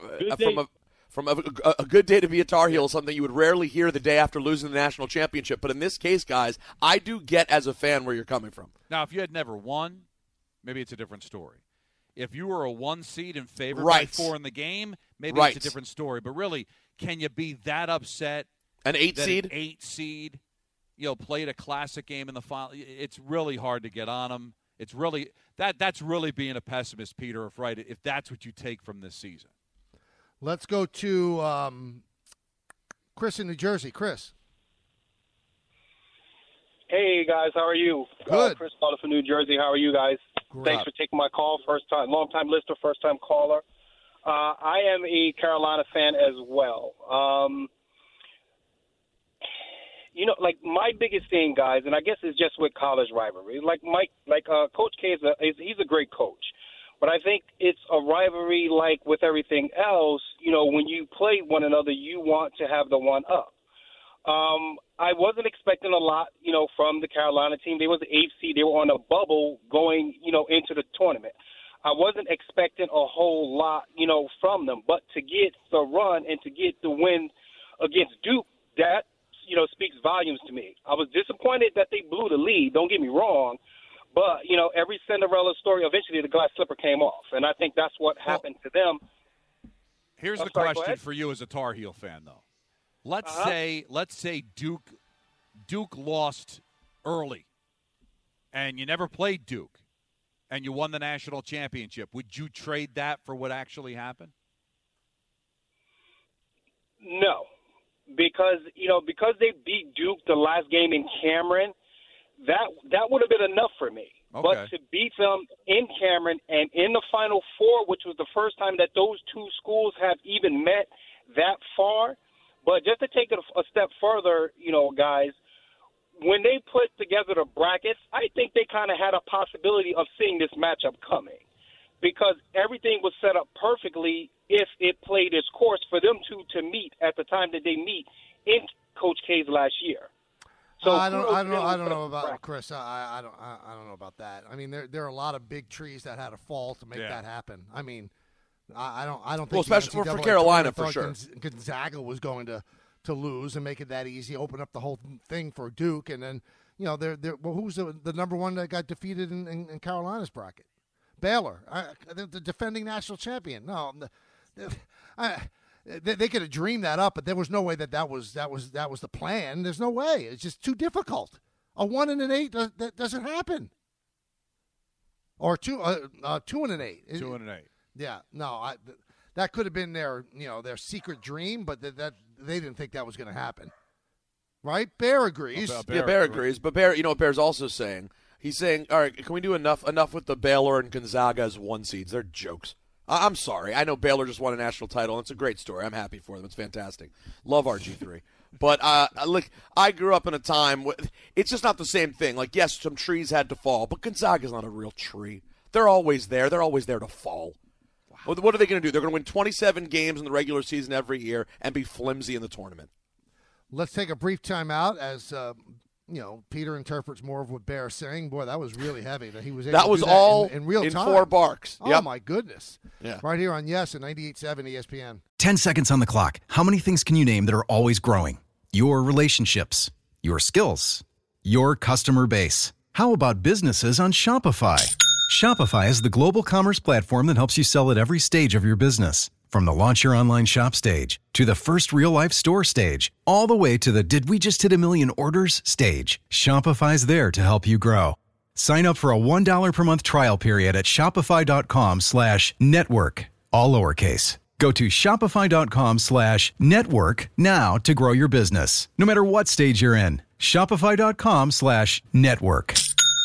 E: a good day to be a Tar Heel, something you would rarely hear the day after losing the national championship. But in this case, guys, I do get as a fan where you're coming from.
F: Now, if you had never won, maybe it's a different story. If you were a 1 seed and favored
E: Right.
F: by 4 in the game, maybe
E: Right.
F: it's a different story. But really, can you be that upset?
E: An 8
F: that
E: seed?
F: An 8 seed, played a classic game in the final. It's really hard to get on them. It's really that's really being a pessimist, Peter, if that's what you take from this season.
D: Let's go to Chris in New Jersey. Chris.
P: Hey, guys. How are you?
D: Good.
P: Chris calling from New Jersey. How are you guys?
D: Great.
P: Thanks for taking my call. Long-time listener, first-time caller. I am a Carolina fan as well. Like my biggest thing, guys, and I guess it's just with college rivalry. Coach K he's a great coach, but I think it's a rivalry like with everything else. When you play one another, you want to have the one up. I wasn't expecting a lot, from the Carolina team. They was the 8th seed. They were on a bubble going, into the tournament. I wasn't expecting a whole lot, from them. But to get the run and to get the win against Duke, that, speaks volumes to me. I was disappointed that they blew the lead. Don't get me wrong. But, every Cinderella story, eventually the glass slipper came off. And I think that's what happened to them.
F: Here's the question for you as a Tar Heel fan, though. Let's say Duke lost early, and you never played Duke, and you won the national championship. Would you trade that for what actually happened?
P: No, because they beat Duke the last game in Cameron, that would have been enough for me.
F: Okay.
P: But to beat them in Cameron and in the Final Four, which was the first time that those two schools have even met that far. But just to take it a step further, guys, when they put together the brackets, I think they kind of had a possibility of seeing this matchup coming because everything was set up perfectly if it played its course for them to meet at the time that they meet in Coach K's last year. So
D: I don't know about Chris. I don't know about that. I mean, there are a lot of big trees that had to fall to make that happen. I mean, I don't think.
E: Well, especially for Carolina, for sure.
D: Gonzaga was going to lose and make it that easy, open up the whole thing for Duke, and then who's the number one that got defeated in Carolina's bracket? Baylor, the defending national champion. No, they could have dreamed that up, but there was no way that was the plan. There's no way. It's just too difficult. A 1-8 that doesn't happen. Or 2-8.
F: 2-8.
D: Yeah, no, that could have been their secret dream, but that they didn't think that was going to happen. Right? Bear agrees.
E: Bear agrees. But Bear, what Bear's also saying? He's saying, all right, can we do enough with the Baylor and Gonzaga as 1 seeds? They're jokes. I'm sorry. I know Baylor just won a national title, and it's a great story. I'm happy for them. It's fantastic. Love RG3. But look, I grew up in a time where it's just not the same thing. Like, yes, some trees had to fall, but Gonzaga's not a real tree. They're always there. They're always there to fall. Wow. What are they going to do? They're going to win 27 games in the regular season every year and be flimsy in the tournament.
D: Let's take a brief time out as Peter interprets more of what Bear's saying. Boy, that was really heavy that he was able to do that
E: all
D: in real time.
E: 4 barks.
D: Oh,
E: yep.
D: My goodness.
E: Yeah.
D: Right here on Yes at 98.7 ESPN.
Q: 10 seconds on the clock. How many things can you name that are always growing? Your relationships, your skills, your customer base. How about businesses on Shopify? Shopify is the global commerce platform that helps you sell at every stage of your business. From the launch your online shop stage to the first real-life store stage, all the way to the did we just hit a million orders stage, Shopify's there to help you grow. Sign up for a $1 per month trial period at shopify.com/network, all lowercase. Go to shopify.com/network now to grow your business, no matter what stage you're in. Shopify.com/network.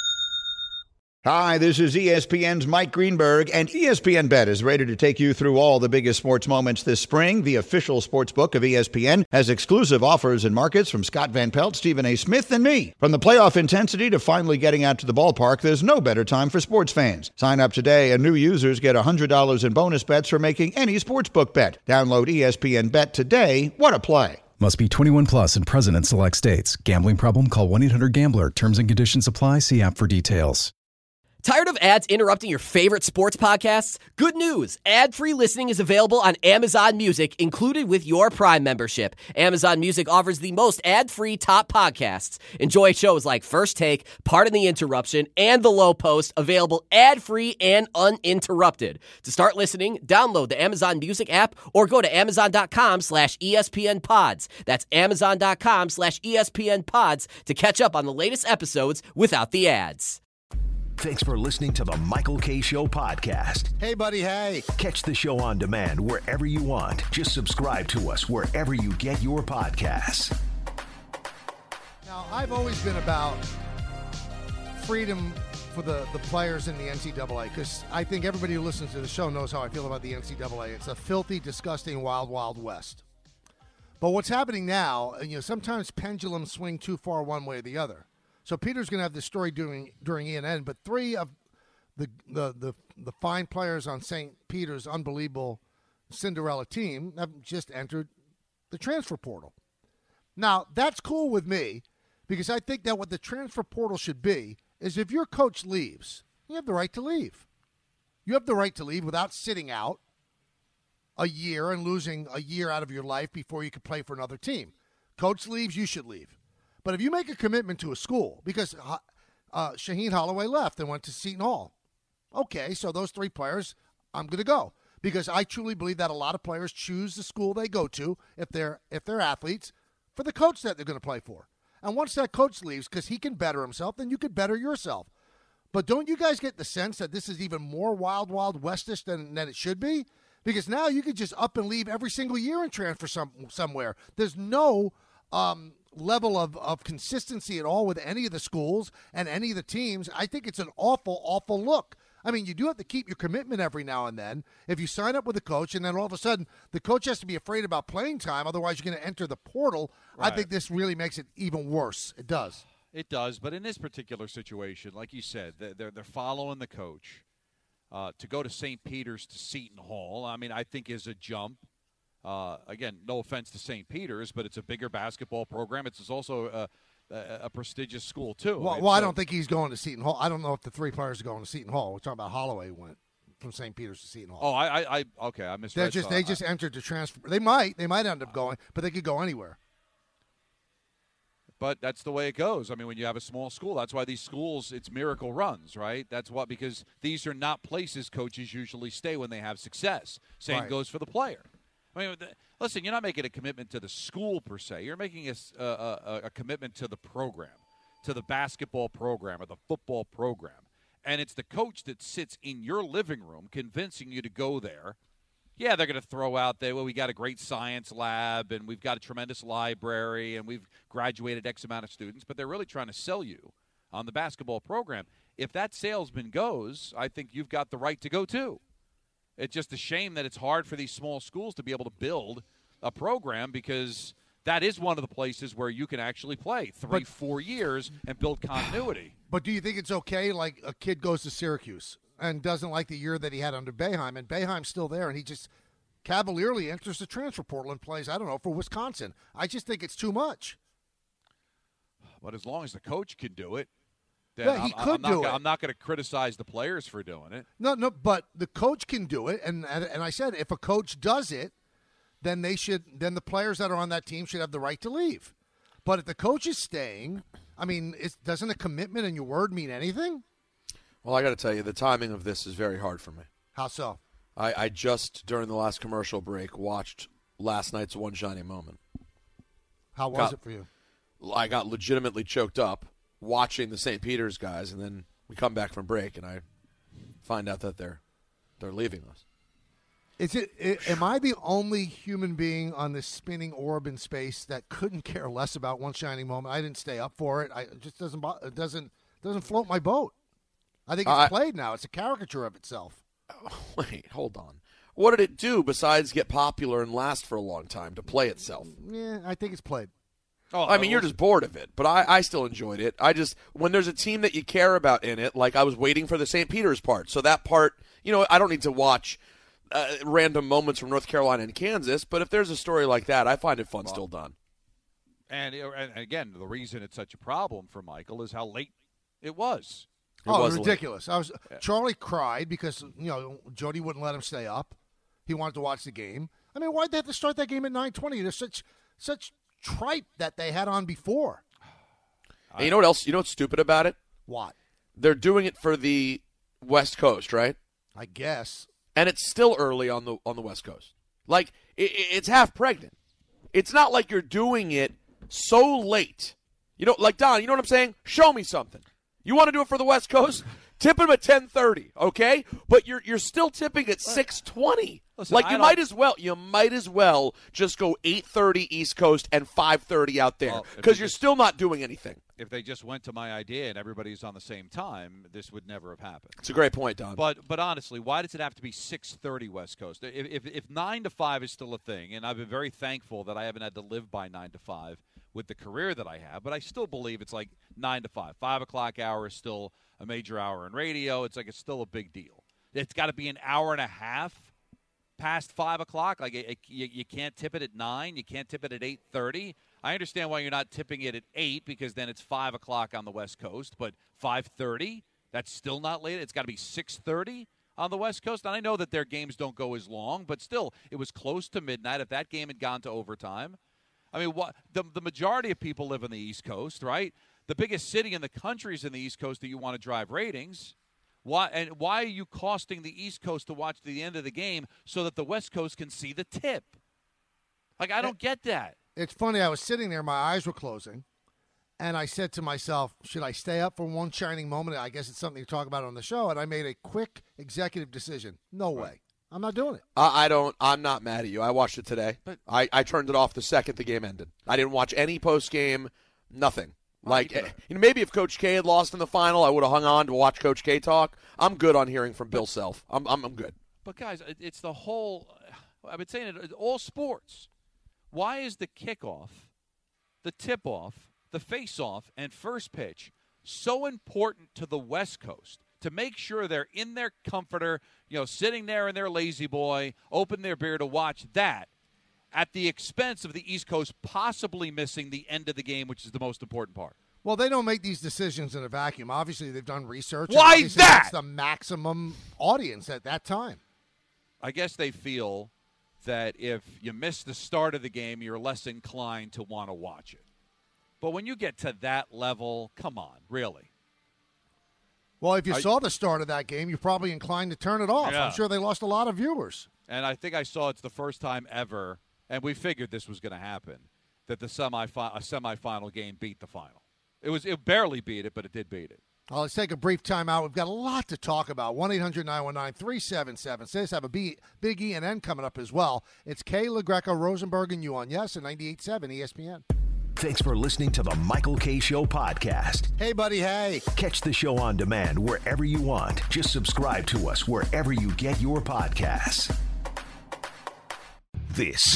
I: Hi, this is ESPN's Mike Greenberg, and ESPN Bet is ready to take you through all the biggest sports moments this spring. The official sports book of ESPN has exclusive offers and markets from Scott Van Pelt, Stephen A. Smith, and me. From the playoff intensity to finally getting out to the ballpark, there's no better time for sports fans. Sign up today, and new users get $100 in bonus bets for making any sportsbook bet. Download ESPN Bet today. What a play.
Q: Must be 21 plus and present in select states. Gambling problem? Call 1-800-GAMBLER. Terms and conditions apply. See app for details.
R: Tired of ads interrupting your favorite sports podcasts? Good news. Ad-free listening is available on Amazon Music, included with your Prime membership. Amazon Music offers the most ad-free top podcasts. Enjoy shows like First Take, Pardon the Interruption, and The Low Post, available ad-free and uninterrupted. To start listening, download the Amazon Music app or go to amazon.com/ESPN Pods. That's amazon.com/ESPN Pods to catch up on the latest episodes without the ads.
A: Thanks for listening to the Michael K. Show podcast.
D: Hey, buddy, hey.
A: Catch the show on demand wherever you want. Just subscribe to us wherever you get your podcasts.
D: Now, I've always been about freedom for the players in the NCAA, because I think everybody who listens to the show knows how I feel about the NCAA. It's a filthy, disgusting, wild, wild west. But what's happening now, sometimes pendulums swing too far one way or the other. So Peter's going to have this story during ENN, but 3 of the fine players on St. Peter's unbelievable Cinderella team have just entered the transfer portal. Now, that's cool with me, because I think that what the transfer portal should be is if your coach leaves, you have the right to leave. You have the right to leave without sitting out a year and losing a year out of your life before you can play for another team. Coach leaves, you should leave. But if you make a commitment to a school, because Shaheen Holloway left and went to Seton Hall, okay, so those 3 players, I'm going to go, because I truly believe that a lot of players choose the school they go to if they're athletes for the coach that they're going to play for. And once that coach leaves, because he can better himself, then you could better yourself. But don't you guys get the sense that this is even more wild, wild westish than it should be? Because now you could just up and leave every single year and transfer somewhere. There's no level of consistency at all with any of the schools and any of the teams. I think it's an awful, awful look. I mean, you do have to keep your commitment every now and then. If you sign up with a coach and then all of a sudden the coach has to be afraid about playing time, otherwise you're going to enter the portal, right. I think this really makes it even worse. It does.
F: It does, but in this particular situation, like you said, they're following the coach. To go to St. Peter's to Seton Hall, I mean, I think is a jump. Again, no offense to St. Peter's, but it's a bigger basketball program. It's also a prestigious school, too.
D: Well, I don't think he's going to Seton Hall. I don't know if the 3 players are going to Seton Hall. We're talking about Holloway went. from St. Peter's to Seton Hall.
F: Oh, I misread.
D: They just entered to transfer. They might end up going, but they could go anywhere.
F: But that's the way it goes. I mean, when you have a small school, that's why these schools, it's miracle runs, right? That's what, because these are not places coaches usually stay when they have success. Same goes for the player. I mean, listen, you're not making a commitment to the school per se. You're making a commitment to the program, to the basketball program or the football program. And it's the coach that sits in your living room convincing you to go there. Yeah, they're going to throw out there, well, we got a great science lab and we've got a tremendous library and we've graduated X amount of students, but they're really trying to sell you on the basketball program. If that salesman goes, I think you've got the right to go too. It's just a shame that it's hard for these small schools to be able to build a program because that is one of the places where you can actually play 3-4 years and build continuity.
D: But do you think it's okay, like a kid goes to Syracuse and doesn't like the year that he had under Boeheim, and Boeheim's still there, and he just cavalierly enters the transfer portal and plays, I don't know, for Wisconsin? I just think it's too much.
F: But as long as the coach can do it, then
D: yeah,
F: I'm not going to criticize the players for doing it.
D: No, but the coach can do it, and I said if a coach does it, then the players that are on that team should have the right to leave. But if the coach is staying, I mean, doesn't a commitment and your word mean anything?
E: Well, I got to tell you, the timing of this is very hard for me.
D: How so?
E: I just, during the last commercial break, watched last night's One Shining Moment.
D: How was it for you?
E: I got legitimately choked up watching the St. Peter's guys, and then we come back from break, and I find out that they're leaving us.
D: Am I the only human being on this spinning orb in space that couldn't care less about One Shining Moment? I didn't stay up for it. It just doesn't float my boat. I think it's played now. It's a caricature of itself.
E: Wait, hold on. What did it do besides get popular and last for a long time to play itself?
D: Yeah, I think it's played.
E: Oh, I mean, you're just bored of it, but I still enjoyed it. When there's a team that you care about in it, like I was waiting for the St. Peter's part. So that part, I don't need to watch random moments from North Carolina and Kansas, but if there's a story like that, I find it fun still done.
F: And again, the reason it's such a problem for Michael is how late it was.
D: It was ridiculous. Charlie cried because, Jody wouldn't let him stay up. He wanted to watch the game. I mean, why'd they have to start that game at 9:20? There's such tripe that they had on before.
E: And you know what else? You know what's stupid about it?
D: What?
E: They're doing it for the West Coast, right?
D: I guess.
E: And it's still early on the West Coast. Like, it's half pregnant. It's not like you're doing it so late. Like, Don, you know what I'm saying? Show me something. You want to do it for the West Coast? Tip them at 10:30, okay? But you're still tipping at 6:20.
F: Listen,
E: like you might as well just go 8:30 East Coast and 5:30 out there because you're still not doing anything.
F: If they just went to my idea and everybody's on the same time, this would never have happened.
E: It's a great point, Don.
F: But honestly, why does it have to be 6:30 West Coast? If 9 to 5 is still a thing, and I've been very thankful that I haven't had to live by 9 to 5 with the career that I have, but I still believe it's like 9 to 5. 5 o'clock hour is still a major hour in radio. It's still a big deal. It's got to be an hour and a half past 5 o'clock. Like you can't tip it at 9. You can't tip it at 8:30. I understand why you're not tipping it at 8 because then it's 5 o'clock on the West Coast. But 5:30, that's still not late. It's got to be 6:30 on the West Coast. And I know that their games don't go as long, but still, it was close to midnight. If that game had gone to overtime, I mean, the majority of people live on the East Coast, right? The biggest city in the country is in the East Coast that you want to drive ratings. Why are you costing the East Coast to watch the end of the game so that the West Coast can see the tip? Like, I don't get that.
D: It's funny. I was sitting there, my eyes were closing, and I said to myself, should I stay up for One Shining Moment? I guess it's something to talk about on the show, and I made a quick executive decision. No way. I'm not doing it.
E: I'm not mad at you. I watched it today. But I turned it off the second the game ended. I didn't watch any post-game, nothing. Maybe if Coach K had lost in the final, I would have hung on to watch Coach K talk. I'm good on hearing from Bill Self. I'm good.
F: But, guys, it's the whole – I've been saying it, all sports. Why is the kickoff, the tip-off, the face-off, and first pitch so important to the West Coast to make sure they're in their comforter, sitting there in their lazy boy, open their beer to watch that, at the expense of the East Coast possibly missing the end of the game, which is the most important part?
D: Well, they don't make these decisions in a vacuum. Obviously, they've done research.
F: Why that?
D: That's the maximum audience at that time.
F: I guess they feel that if you miss the start of the game, you're less inclined to want to watch it. But when you get to that level, come on, really.
D: Well, if you saw the start of that game, you're probably inclined to turn it off.
F: Yeah.
D: I'm sure they lost a lot of viewers.
F: And I think I saw it's the first time ever, and we figured this was going to happen, that the semifinal game beat the final. It barely beat it, but it did beat it.
D: Well, let's take a brief timeout. We've got a lot to talk about. 1-800-919-3776. Have a Big E and N coming up as well. It's Kay, LaGreca, Rosenberg, and you on Yes and 98.7 ESPN.
A: Thanks for listening to the Michael K. Show podcast.
D: Hey, buddy, hey.
A: Catch the show on demand wherever you want. Just subscribe to us wherever you get your podcasts. This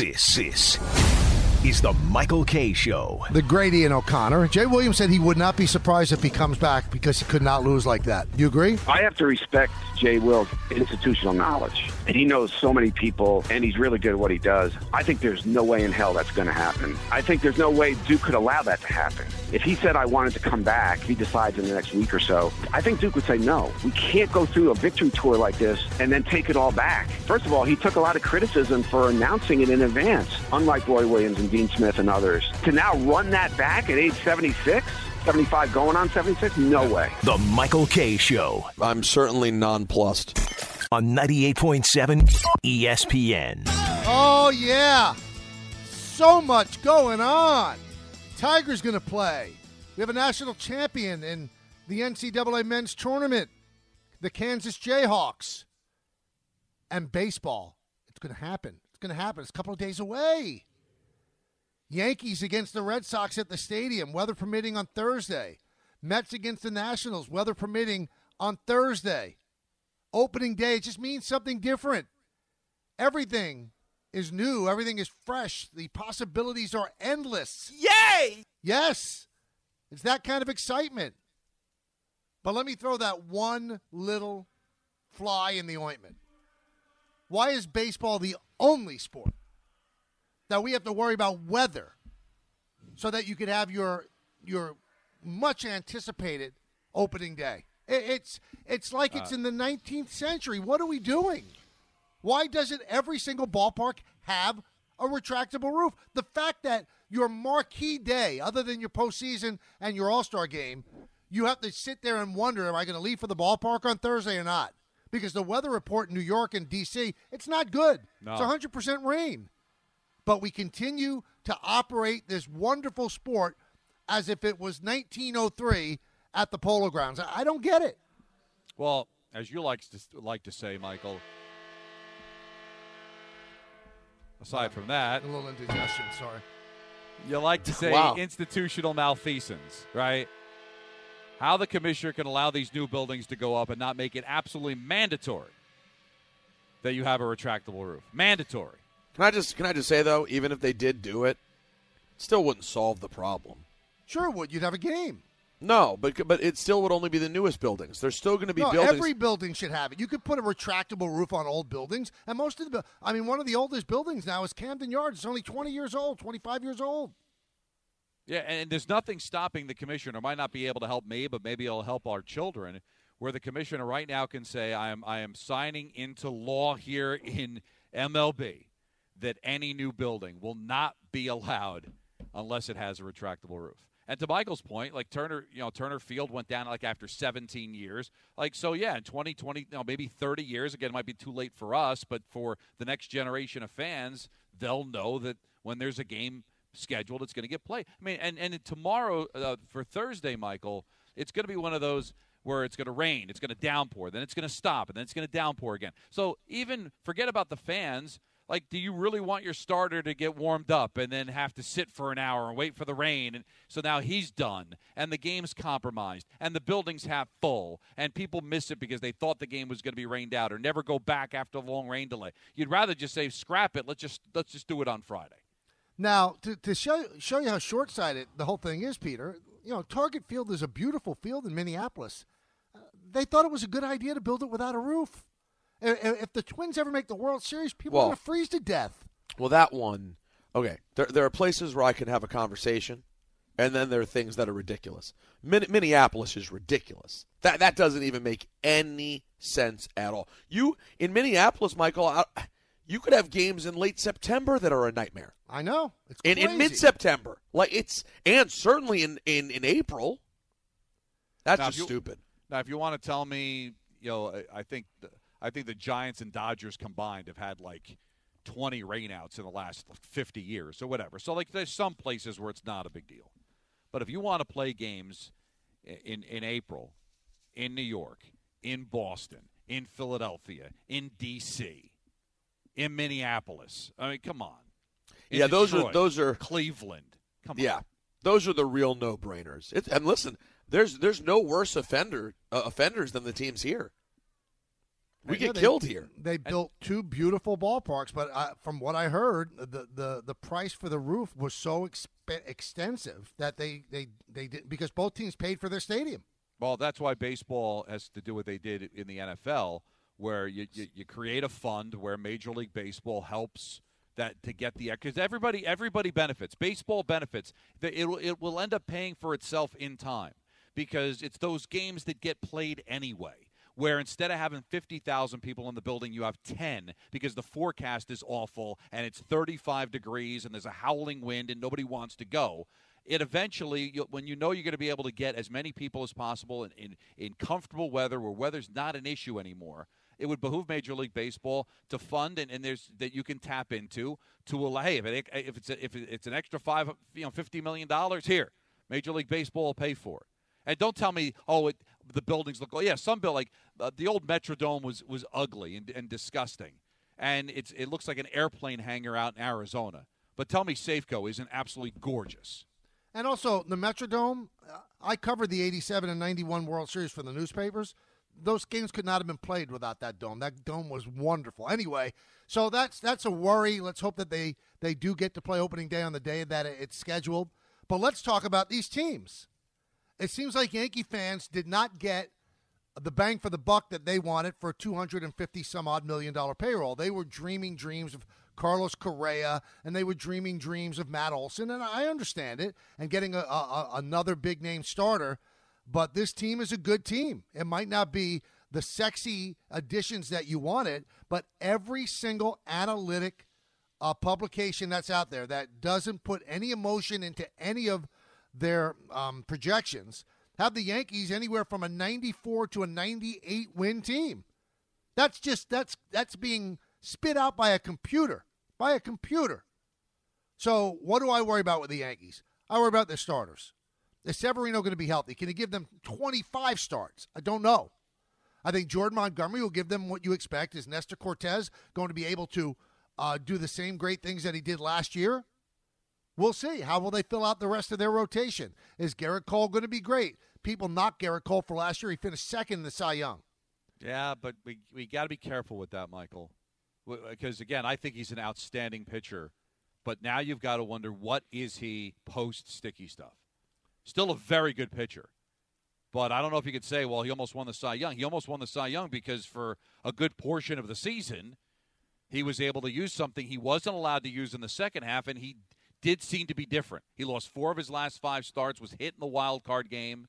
A: is the Michael K. Show.
D: The great Ian O'Connor. Jay Williams said he would not be surprised if he comes back because he could not lose like that. You agree?
S: I have to respect Jay Will's institutional knowledge. And he knows so many people, and he's really good at what he does. I think there's no way in hell that's going to happen. I think there's no way Duke could allow that to happen. If he said, I wanted to come back, if he decides in the next week or so, I think Duke would say, no, we can't go through a victory tour like this and then take it all back. First of all, he took a lot of criticism for announcing it in advance, unlike Roy Williams and Dean Smith and others. To now run that back at age 76, 75 going on 76, no way.
A: The Michael K. Show.
E: I'm certainly nonplussed.
A: On 98.7 ESPN.
D: Oh, yeah. So much going on. Tiger's going to play. We have a national champion in the NCAA men's tournament, the Kansas Jayhawks. And baseball. It's going to happen. It's going to happen. It's a couple of days away. Yankees against the Red Sox at the stadium, weather permitting on Thursday. Mets against the Nationals, weather permitting on Thursday. Opening day, it just means something different. Everything is new. Everything is fresh. The possibilities are endless.
E: Yay!
D: Yes. It's that kind of excitement. But let me throw that one little fly in the ointment. Why is baseball the only sport that we have to worry about weather so that you could have your much anticipated opening day? It's like it's in the 19th century. What are we doing? Why doesn't every single ballpark have a retractable roof? The fact that your marquee day, other than your postseason and your All-Star game, you have to sit there and wonder, am I going to leave for the ballpark on Thursday or not? Because the weather report in New York and D.C., it's not good.
F: No.
D: It's 100% rain. But we continue to operate this wonderful sport as if it was 1903 at the Polo Grounds. I don't get it.
F: Well, as you like to say, Michael, aside from that,
D: a little indigestion, sorry.
F: You like to say institutional malfeasance, right? How the commissioner can allow these new buildings to go up and not make it absolutely mandatory that you have a retractable roof. Mandatory.
E: Can I just say, though, even if they did do it, it still wouldn't solve the problem.
D: Sure it would. You'd have a game.
E: No, but it still would only be the newest buildings. There's still going to be buildings.
D: Every building should have it. You could put a retractable roof on old buildings, and most of the one of the oldest buildings now is Camden Yards. It's only 20 years old, 25 years old.
F: Yeah, and there's nothing stopping the commissioner. Might not be able to help me, but maybe it'll help our children, where the commissioner right now can say, I am signing into law here in MLB that any new building will not be allowed unless it has a retractable roof. And to Michael's point, like Turner Field went down like after 17 years. Like, so yeah, in 2020, maybe 30 years, again, it might be too late for us, but for the next generation of fans, they'll know that when there's a game scheduled, it's going to get played. I mean, and tomorrow for Thursday, Michael, it's going to be one of those where it's going to rain, it's going to downpour, then it's going to stop, and then it's going to downpour again. So even forget about the fans. Like, do you really want your starter to get warmed up and then have to sit for an hour and wait for the rain? And so now he's done, and the game's compromised, and the building's half full, and people miss it because they thought the game was going to be rained out or never go back after a long rain delay. You'd rather just say, scrap it, let's just do it on Friday.
D: Now, to show you how short-sighted the whole thing is, Peter, Target Field is a beautiful field in Minneapolis. They thought it was a good idea to build it without a roof. If the Twins ever make the World Series, people are going to freeze to death.
E: Well, that one, okay, there are places where I can have a conversation. And then there are things that are ridiculous. Minneapolis is ridiculous. That doesn't even make any sense at all. In Minneapolis, Michael, you could have games in late September that are a nightmare.
D: I know. It's crazy.
E: In mid-September. And certainly in April. That's just stupid.
F: Now, if you want to tell me, I think the Giants and Dodgers combined have had 20 rainouts in the last 50 years or whatever. So there's some places where it's not a big deal. But if you want to play games in April, in New York, in Boston, in Philadelphia, in D.C., in Minneapolis, I mean, come on. In Detroit,
E: those are
F: Cleveland. Come on.
E: Yeah, those are the real no-brainers. And listen, there's no worse offenders than the teams here. We get killed here.
D: They built two beautiful ballparks, but from what I heard, the price for the roof was so extensive that they did, because both teams paid for their stadium.
F: Well, that's why baseball has to do what they did in the NFL, where you create a fund where Major League Baseball helps that to get the, because everybody benefits. Baseball benefits. It will end up paying for itself in time, because it's those games that get played anyway, where instead of having 50,000 people in the building, you have 10 because the forecast is awful and it's 35 degrees and there's a howling wind and nobody wants to go. It eventually, when you're going to be able to get as many people as possible in comfortable weather, where weather's not an issue anymore, it would behoove Major League Baseball to fund, and there's that you can tap into to allow. Hey, if it's an extra $50 million here, Major League Baseball will pay for it. And don't tell me, the buildings look. Oh yeah, some building the old Metrodome was ugly and disgusting, and it looks like an airplane hangar out in Arizona. But tell me, Safeco isn't absolutely gorgeous.
D: And also the Metrodome. I covered the '87 and '91 World Series for the newspapers. Those games could not have been played without that dome. That dome was wonderful. Anyway, so that's a worry. Let's hope that they do get to play opening day on the day that it's scheduled. But let's talk about these teams. It seems like Yankee fans did not get the bang for the buck that they wanted for a $250-some-odd million payroll. They were dreaming dreams of Carlos Correa, and they were dreaming dreams of Matt Olson, and I understand it, and getting another big-name starter. But this team is a good team. It might not be the sexy additions that you wanted, but every single analytic publication that's out there that doesn't put any emotion into any of their projections have the Yankees anywhere from a 94 to a 98 win team. That's being spit out by a computer. So what do I worry about with the Yankees? I worry about their starters. Is Severino going to be healthy? Can he give them 25 starts? I don't know. I think Jordan Montgomery will give them what you expect. Is Nestor Cortez going to be able to do the same great things that he did last year? We'll see. How will they fill out the rest of their rotation? Is Garrett Cole going to be great? People knocked Garrett Cole for last year. He finished second in the Cy Young.
F: Yeah, but we got to be careful with that, Michael. Because, again, I think he's an outstanding pitcher. But now you've got to wonder, what is he post-sticky stuff? Still a very good pitcher. But I don't know if you could say, well, he almost won the Cy Young. He almost won the Cy Young because for a good portion of the season, he was able to use something he wasn't allowed to use in the second half, and he did seem to be different. He lost 4 of his last 5 starts, was hit in the wild card game.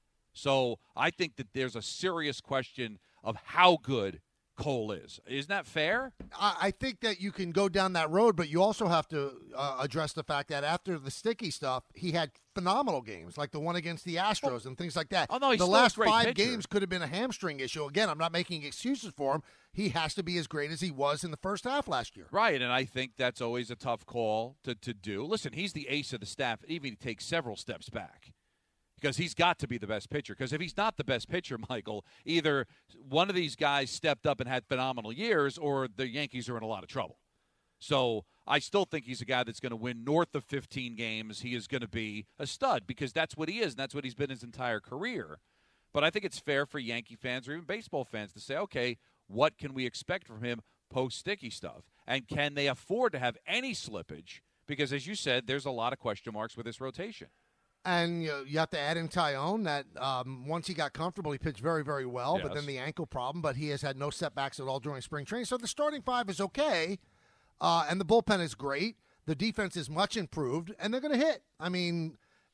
F: So I think that there's a serious question of how good Cole is. Isn't that fair?
D: I think that you can go down that road, but you also have to address the fact that after the sticky stuff, he had phenomenal games, like the one against the Astros and things like that.
F: Oh, no, he's
D: the
F: still
D: last
F: a great
D: 5
F: pitcher.
D: games could have been a hamstring issue. Again, I'm not making excuses for him. He has to be as great as he was in the first half last year.
F: Right, and I think that's always a tough call to do. Listen, he's the ace of the staff, even to take several steps back, because he's got to be the best pitcher. Because if he's not the best pitcher, Michael, either one of these guys stepped up and had phenomenal years, or the Yankees are in a lot of trouble. So I still think he's a guy that's going to win north of 15 games. He is going to be a stud, because that's what he is, and that's what he's been his entire career. But I think it's fair for Yankee fans or even baseball fans to say, okay, what can we expect from him post-sticky stuff? And can they afford to have any slippage? Because, as you said, there's a lot of question marks with this rotation.
D: And you have to add in Tyone that once he got comfortable, he pitched very, very well.
F: Yes.
D: But then the ankle problem, but he has had no setbacks at all during spring training. So the starting 5 is okay, and the bullpen is great. The defense is much improved, and they're going to hit. I mean,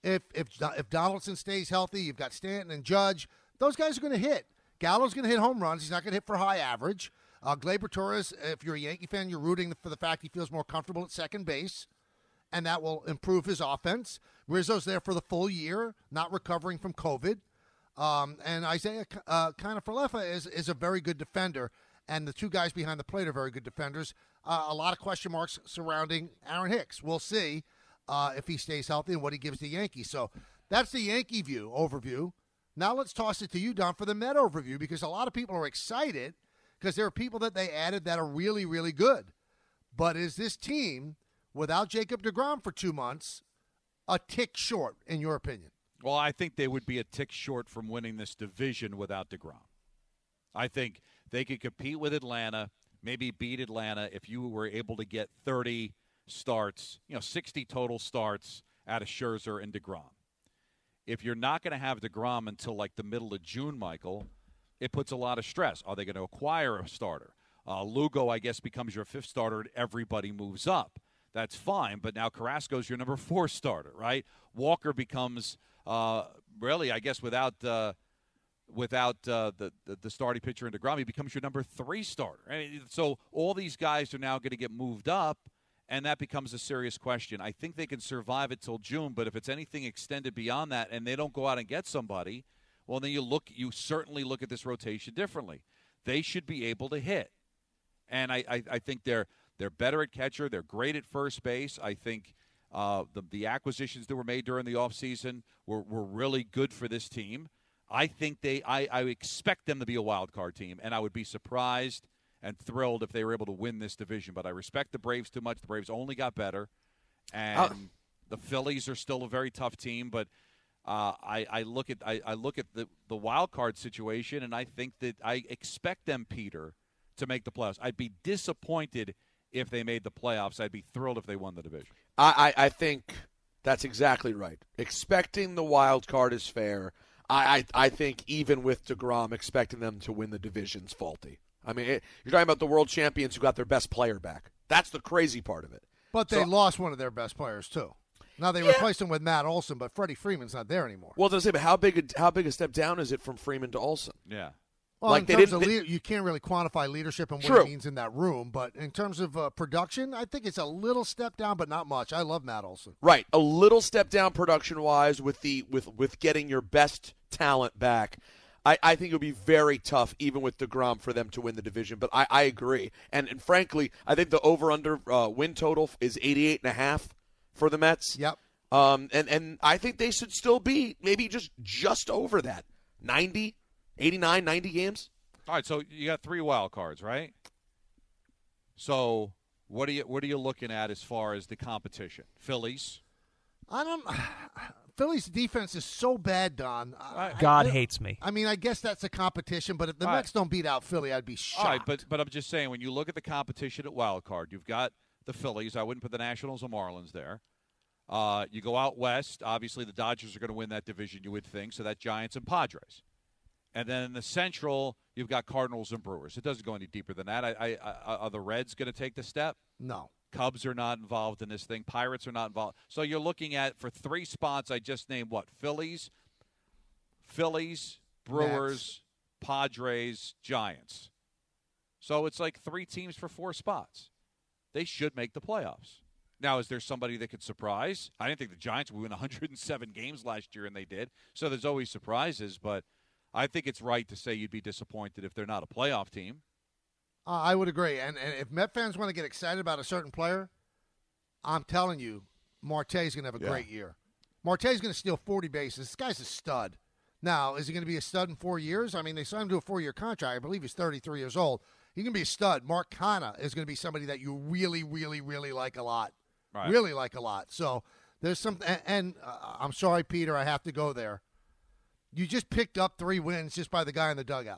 D: If Donaldson stays healthy, you've got Stanton and Judge. Those guys are going to hit. Gallo's going to hit home runs. He's not going to hit for high average. Gleyber Torres, if you're a Yankee fan, you're rooting for the fact he feels more comfortable at second base, and that will improve his offense. Rizzo's there for the full year, not recovering from COVID. And Isaiah Kiner-Falefa is a very good defender, and the two guys behind the plate are very good defenders. A lot of question marks surrounding Aaron Hicks. We'll see if he stays healthy and what he gives the Yankees. So that's the Yankee overview. Now let's toss it to you, Don, for the Met overview, because a lot of people are excited because there are people that they added that are really, really good. But is this team, without Jacob deGrom for 2 months, a tick short, in your opinion?
F: Well, I think they would be a tick short from winning this division without deGrom. I think they could compete with Atlanta, maybe beat Atlanta if you were able to get 30 starts, 60 total starts out of Scherzer and deGrom. If you're not going to have deGrom until like the middle of June, Michael, it puts a lot of stress. Are they going to acquire a starter? Lugo, I guess, becomes your fifth starter and everybody moves up. That's fine, but now Carrasco's your number 4 starter, right? Walker becomes really, I guess, without the starting pitcher in deGrom, he becomes your number 3 starter. So all these guys are now going to get moved up, and that becomes a serious question. I think they can survive it till June, but if it's anything extended beyond that and they don't go out and get somebody, well, then you certainly look at this rotation differently. They should be able to hit. And I think they're better at catcher. They're great at first base. I think the acquisitions that were made during the offseason were really good for this team. I think I expect them to be a wild card team, and I would be surprised and thrilled if they were able to win this division. But I respect the Braves too much. The Braves only got better. And the Phillies are still a very tough team, but I look at the wild card situation, and I think that I expect them, Peter, to make the playoffs. I'd be disappointed if they made the playoffs. I'd be thrilled if they won the division.
E: I think that's exactly right. Expecting the wild card is fair. I think even with deGrom, expecting them to win the division's faulty. I mean, you're talking about the world champions who got their best player back. That's the crazy part of it.
D: But they lost one of their best players too. Now they replaced him with Matt Olson, but Freddie Freeman's not there anymore.
E: Well, I was going to say, but how big a step down is it from Freeman to Olson?
F: Yeah.
D: Well, in terms of you can't really quantify leadership and what it means in that room. But in terms of production, I think it's a little step down, but not much. I love Matt Olson.
E: Right, a little step down production-wise with getting your best talent back. I think it would be very tough, even with deGrom, for them to win the division. But I agree. And frankly, I think the over-under win total is 88.5 for the Mets.
D: Yep.
E: And I think they should still be maybe just over that. 90, 89, 90 games.
F: All right, so you got 3 wild cards, right? So what are you looking at as far as the competition? Phillies?
D: Phillies' defense is so bad, Don.
T: God hates me.
D: I mean, I guess that's a competition, but if the Mets don't beat out Philly, I'd be shocked.
F: All right, but I'm just saying, when you look at the competition at wild card, you've got the Phillies. I wouldn't put the Nationals or Marlins there. You go out west, obviously the Dodgers are going to win that division, you would think, so that Giants and Padres. And then in the Central, you've got Cardinals and Brewers. It doesn't go any deeper than that. Are the Reds going to take the step?
D: No.
F: Cubs are not involved in this thing. Pirates are not involved. So you're looking at, for 3 spots, I just named what? Phillies, Brewers, Padres, Giants. So it's like 3 teams for 4 spots. They should make the playoffs. Now, is there somebody that could surprise? I didn't think the Giants would win 107 games last year, and they did. So there's always surprises, but I think it's right to say you'd be disappointed if they're not a playoff team.
D: I would agree. And if Met fans want to get excited about a certain player, I'm telling you, Marte's going to have a great year. Marte's going to steal 40 bases. This guy's a stud. Now, is he going to be a stud in 4 years? I mean, they signed him to a 4-year contract. I believe he's 33 years old. He's going to be a stud. Mark Canha is going to be somebody that you really, really, really like a lot. Right. Really like a lot. So there's some – and I'm sorry, Peter, I have to go there. You just picked up 3 wins just by the guy in the dugout.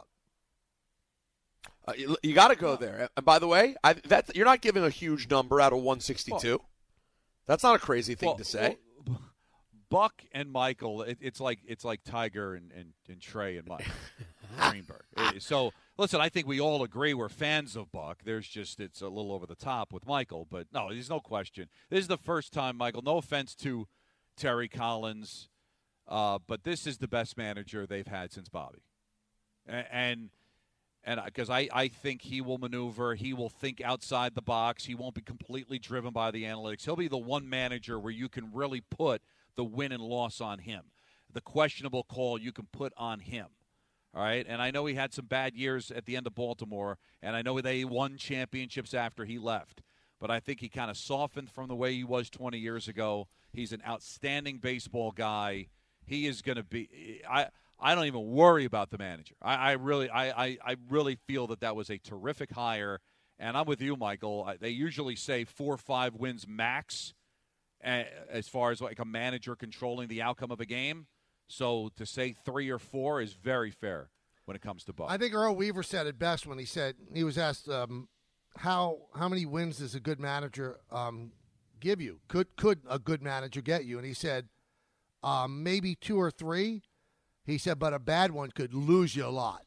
E: You got to go there. And by the way, you're not giving a huge number out of 162. Well, that's not a crazy thing to say.
F: Well, Buck and Michael, it's like Tiger and Trey and Mike Greenberg. So listen, I think we all agree we're fans of Buck. It's a little over the top with Michael, but no, there's no question. This is the first time, Michael. No offense to Terry Collins, but this is the best manager they've had since Bobby. And because I think he will maneuver, he will think outside the box, he won't be completely driven by the analytics. He'll be the one manager where you can really put the win and loss on him. The questionable call you can put on him. All right, and I know he had some bad years at the end of Baltimore, and I know they won championships after he left. But I think he kind of softened from the way he was 20 years ago. He's an outstanding baseball guy. He is going to be I don't even worry about the manager. I really feel that was a terrific hire. And I'm with you, Michael. They usually say 4 or 5 wins max as far as like a manager controlling the outcome of a game. So to say 3 or 4 is very fair when it comes to Buck.
D: I think Earl Weaver said it best when he was asked how many wins does a good manager give you? Could a good manager get you? And he said maybe 2 or 3. He said, but a bad one could lose you a lot.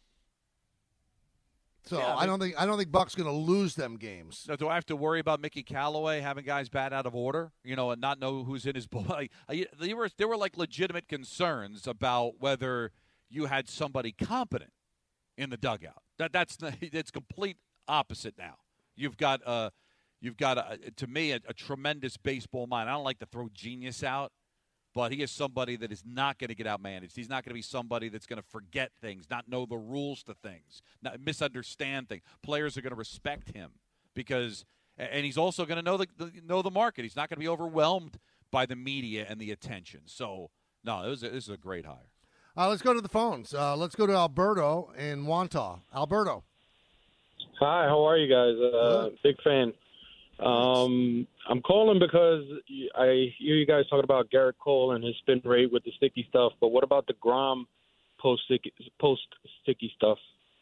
D: So yeah, I don't think Buck's going to lose them games.
F: So do I have to worry about Mickey Callaway having guys bat out of order, and not know who's in his bullpen? There were like legitimate concerns about whether you had somebody competent in the dugout. It's complete opposite now. You've got to me a tremendous baseball mind. I don't like to throw genius out. But he is somebody that is not going to get outmanaged. He's not going to be somebody that's going to forget things, not know the rules to things, not misunderstand things. Players are going to respect him and he's also going to know the market. He's not going to be overwhelmed by the media and the attention. So, no, this is a great hire.
D: Let's go to the phones. Let's go to Alberto in Wantagh. Alberto.
T: Hi, how are you guys? Big fan. I'm calling because I hear you guys talking about Garrett Cole and his spin rate with the sticky stuff, but what about the DeGrom post-sticky stuff?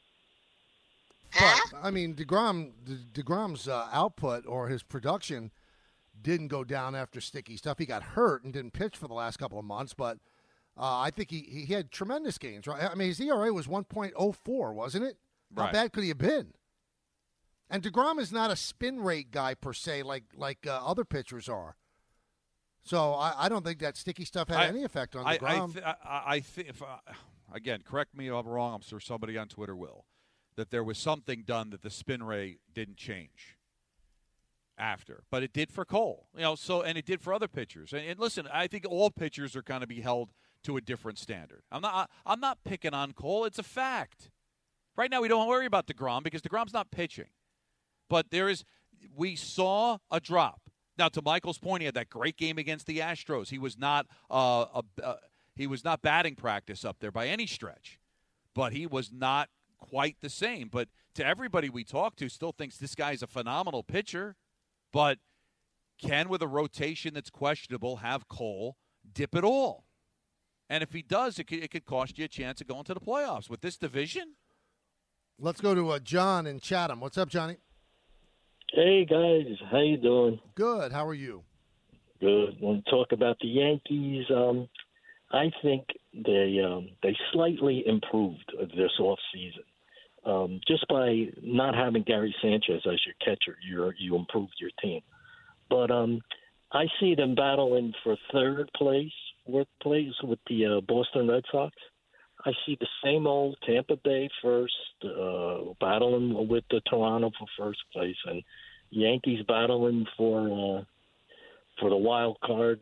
D: But, I mean, DeGrom's output or his production didn't go down after sticky stuff. He got hurt and didn't pitch for the last couple of months, but I think he had tremendous gains. Right? I mean, his ERA was 1.04, wasn't it? How
F: Right.
D: bad could he have been? And DeGrom is not a spin rate guy per se like other pitchers are. So I don't think that sticky stuff had any effect on DeGrom.
F: I think, again, correct me if I'm wrong, I'm sure somebody on Twitter will, that there was something done that the spin rate didn't change after. But it did for Cole. And it did for other pitchers. And listen, I think all pitchers are going to be held to a different standard. I'm not picking on Cole. It's a fact. Right now we don't worry about DeGrom because DeGrom's not pitching. But we saw a drop. Now, to Michael's point, he had that great game against the Astros. He was not batting practice up there by any stretch, but he was not quite the same. But to everybody we talk to, still thinks this guy's a phenomenal pitcher. But can, with a rotation that's questionable, have Cole dip it all? And if he does, it could cost you a chance of going to the playoffs with this division.
D: Let's go to John in Chatham. What's up, Johnny?
U: Hey, guys. How you doing?
D: Good. How are you?
U: Good. Want to talk about the Yankees? I think they slightly improved this offseason. Just by not having Gary Sanchez as your catcher, you improved your team. But I see them battling for third place, fourth place with the Boston Red Sox. I see the same old Tampa Bay first, battling with the Toronto for first place, and Yankees battling for the wild card.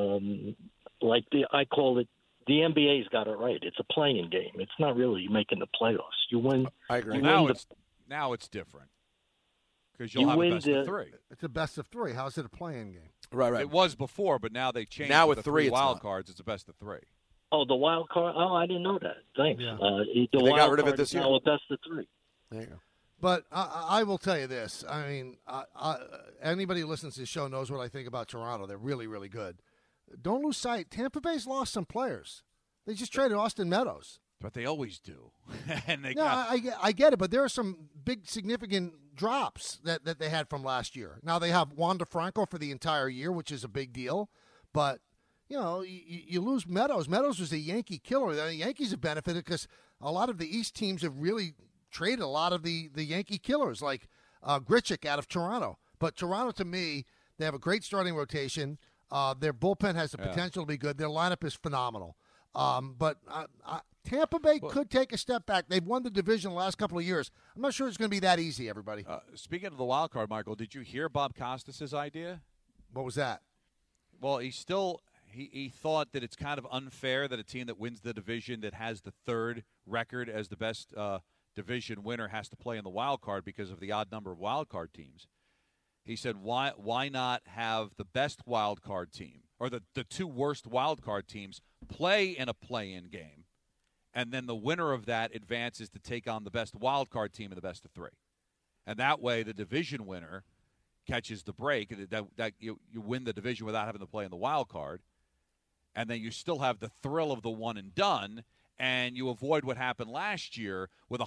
U: I call it, the NBA's got it right. It's a playing game. It's not really making the playoffs. You win.
E: I agree.
F: Now it's different because you'll have a best of 3.
D: It's a best of 3. How's it a playing game?
E: Right.
F: It was before, but now they changed.
E: Now with
F: the
E: 3
F: wild cards, it's a best of 3.
U: Oh, the wild card? Oh, I didn't know that. Thanks.
D: Yeah.
U: They
E: got rid of it this year.
U: Now a best of 3.
E: There you go.
D: But I will tell you this. I mean, anybody who listens to the show knows what I think about Toronto. They're really, really good. Don't lose sight. Tampa Bay's lost some players. They just traded Austin Meadows.
F: But they always do. And
D: I get it, but there are some big, significant drops that they had from last year. Now they have Wander Franco for the entire year, which is a big deal. But, you lose Meadows. Meadows was a Yankee killer. The Yankees have benefited because a lot of the East teams have really traded a lot of the Yankee killers, like Grichuk out of Toronto. But Toronto, to me, they have a great starting rotation. Their bullpen has the potential to be good. Their lineup is phenomenal. But Tampa Bay could take a step back. They've won the division the last couple of years. I'm not sure it's going to be that easy, everybody.
F: Speaking of the wild card, Michael, did you hear Bob Costas' idea?
D: What was that?
F: Well, he thought that it's kind of unfair that a team that wins the division that has the third record as the best division winner has to play in the wild card because of the odd number of wild card teams. He said, why not have the best wild card team or the two worst wild card teams play in a play-in game, and then the winner of that advances to take on the best wild card team in the best of three. And that way the division winner catches the break, that you win the division without having to play in the wild card, and then you still have the thrill of the one and done, and you avoid what happened last year with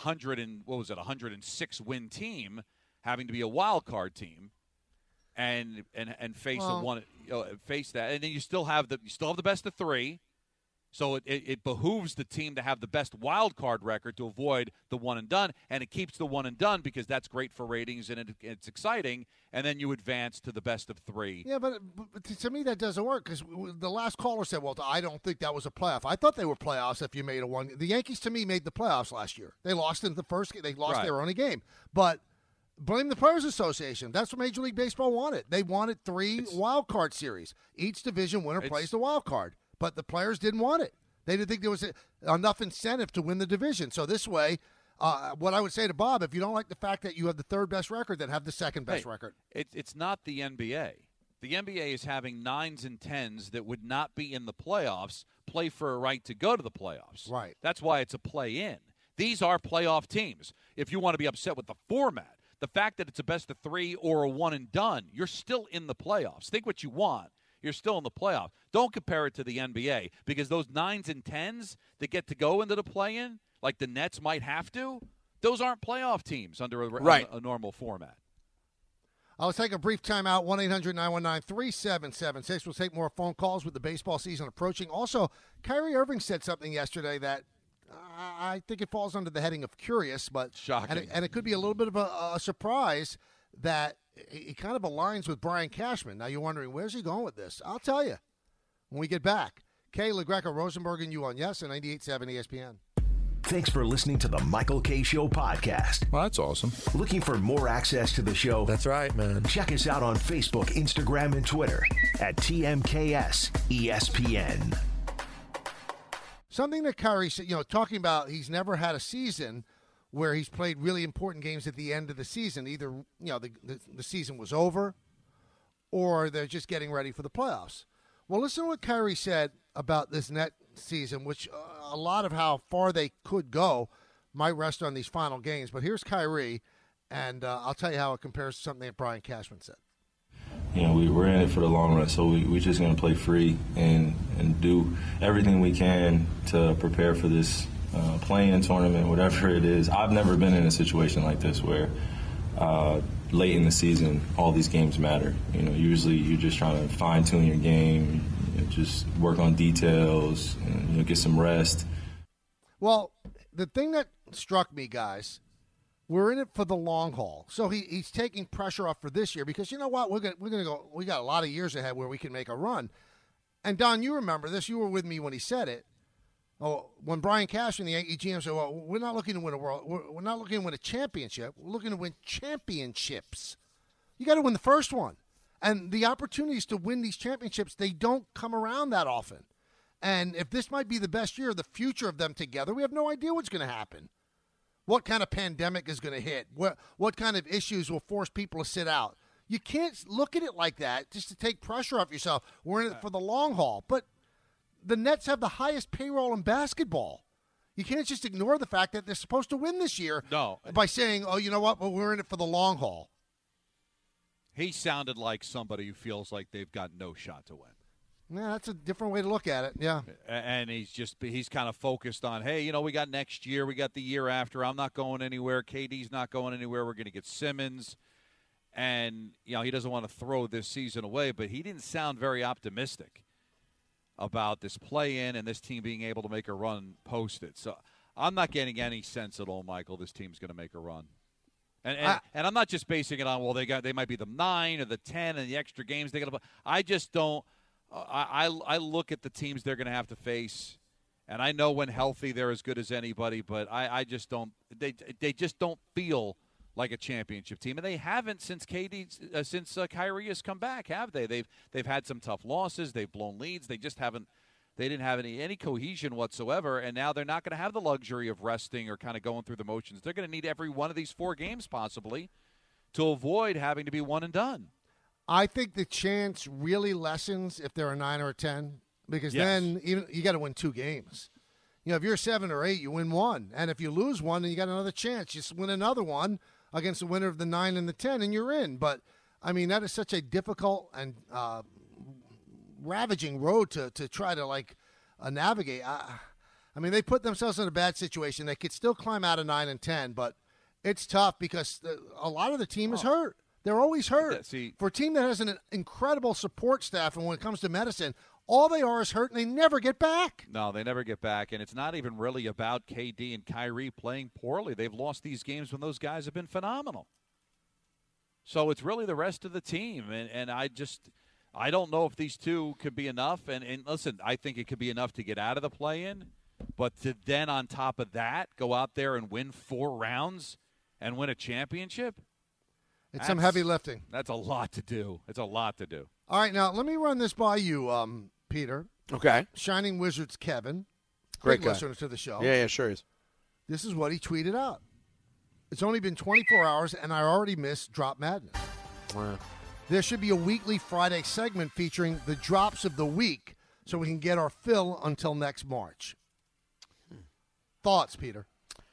F: 106 win team having to be a wild card team and face face that, and then you still have the best of three. So it behooves the team to have the best wild card record to avoid the one and done, and it keeps the one and done because that's great for ratings and it's exciting, and then you advance to the best of three.
D: Yeah, but to me that doesn't work because the last caller said, well, I don't think that was a playoff. I thought they were playoffs if you made a one. The Yankees, to me, made the playoffs last year. They lost in the first game. They lost their only game. But blame the Players Association. That's what Major League Baseball wanted. They wanted three wild card series. Each division winner plays the wild card. But the players didn't want it. They didn't think there was enough incentive to win the division. So this way, what I would say to Bob, if you don't like the fact that you have the third best record, then have the second best record.
F: It's not the NBA. The NBA is having 9s and 10s that would not be in the playoffs play for a right to go to the playoffs.
D: Right.
F: That's why it's a play-in. These are playoff teams. If you want to be upset with the format, the fact that it's a best of three or a one and done, you're still in the playoffs. Think what you want. You're still in the playoffs. Don't compare it to the NBA because those 9s and 10s that get to go into the play-in, like the Nets might have to, those aren't playoff teams under a normal format.
D: I'll take a brief timeout. 1-800-919-3776. We'll take more phone calls with the baseball season approaching. Also, Kyrie Irving said something yesterday that I think it falls under the heading of curious, but
F: shocking.
D: And it could be a little bit of a surprise that it kind of aligns with Brian Cashman. Now you're wondering, where's he going with this? I'll tell you when we get back. Kay LaGreca, Rosenberg, and you on Yes and 98.7 ESPN.
A: Thanks for listening to the Michael K. Show podcast.
M: Well, that's awesome.
A: Looking for more access to the show?
M: That's right, man.
A: Check us out on Facebook, Instagram, and Twitter at TMKS ESPN.
D: Something that Kyrie said, talking about he's never had a season where he's played really important games at the end of the season. Either, the season was over or they're just getting ready for the playoffs. Well, listen to what Kyrie said about this net season, which a lot of how far they could go might rest on these final games. But here's Kyrie, and I'll tell you how it compares to something that Brian Cashman said.
B: We're in it for the long run, so we're just going to play free and do everything we can to prepare for this play-in tournament, whatever it is. I've never been in a situation like this where late in the season all these games matter. Usually you're just trying to fine-tune your game, just work on details, and get some rest.
D: Well, the thing that struck me, guys, we're in it for the long haul. So he's taking pressure off for this year because you know what? We're gonna go. We got a lot of years ahead where we can make a run. And Don, you remember this? You were with me when he said it. Oh, when Brian Cashman, the Yankee GM, said, "Well, we're not looking to win a world. We're not looking to win a championship. We're looking to win championships. You got to win the first one, and the opportunities to win these championships, they don't come around that often. And if this might be the best year of the future of them together, we have no idea what's going to happen. What kind of pandemic is going to hit? What kind of issues will force people to sit out? You can't look at it like that just to take pressure off yourself. We're in it for the long haul, but." The Nets have the highest payroll in basketball. You can't just ignore the fact that they're supposed to win this year by saying, oh, you know what, well, we're in it for the long haul.
F: He sounded like somebody who feels like they've got no shot to win.
D: Yeah, that's a different way to look at it, yeah.
F: And he's kind of focused on, hey, we got next year, we got the year after. I'm not going anywhere. KD's not going anywhere. We're going to get Simmons. And, he doesn't want to throw this season away, but he didn't sound very optimistic about this play-in and this team being able to make a run post it. So I'm not getting any sense at all, Michael, this team's going to make a run. And I'm not just basing it on, well, they might be the 9 or the 10 and the extra games they got to play. I just don't I look at the teams they're going to have to face, and I know when healthy they're as good as anybody, but I just don't. They just don't feel like a championship team, and they haven't since Kyrie has come back, have they? They've had some tough losses. They've blown leads. They just haven't. They didn't have any cohesion whatsoever, and now they're not going to have the luxury of resting or kind of going through the motions. They're going to need every one of these 4 games possibly to avoid having to be one and done.
D: I think the chance really lessens if they're a 9 or a 10, because then even you got to win 2 games. If you're 7 or 8, you win 1, and if you lose 1, then you got another chance. You win another one against the winner of the 9 and the 10, and you're in. But I mean, that is such a difficult and ravaging road to try to navigate. I mean, they put themselves in a bad situation. They could still climb out of 9 and 10, but it's tough because a lot of the team is hurt. They're always hurt. For a team that has an incredible support staff, and when it comes to medicine, all they are is hurt, and they never get back.
F: No, they never get back, and it's not even really about KD and Kyrie playing poorly. They've lost these games when those guys have been phenomenal. So it's really the rest of the team, and I don't know if these 2 could be enough. And listen, I think it could be enough to get out of the play-in, but to then on top of that go out there and win 4 rounds and win a championship?
D: It's some heavy lifting.
F: That's a lot to do. It's a lot to do.
D: All right, now let me run this by you, Peter.
E: Okay.
D: Shining Wizards Kevin.
E: Great
D: big
E: guy.
D: listener to the show.
E: Yeah, sure is.
D: This is what he tweeted out. It's only been 24 hours, and I already missed Drop Madness.
E: Wow.
D: There should be a weekly Friday segment featuring the drops of the week so we can get our fill until next March. Thoughts, Peter?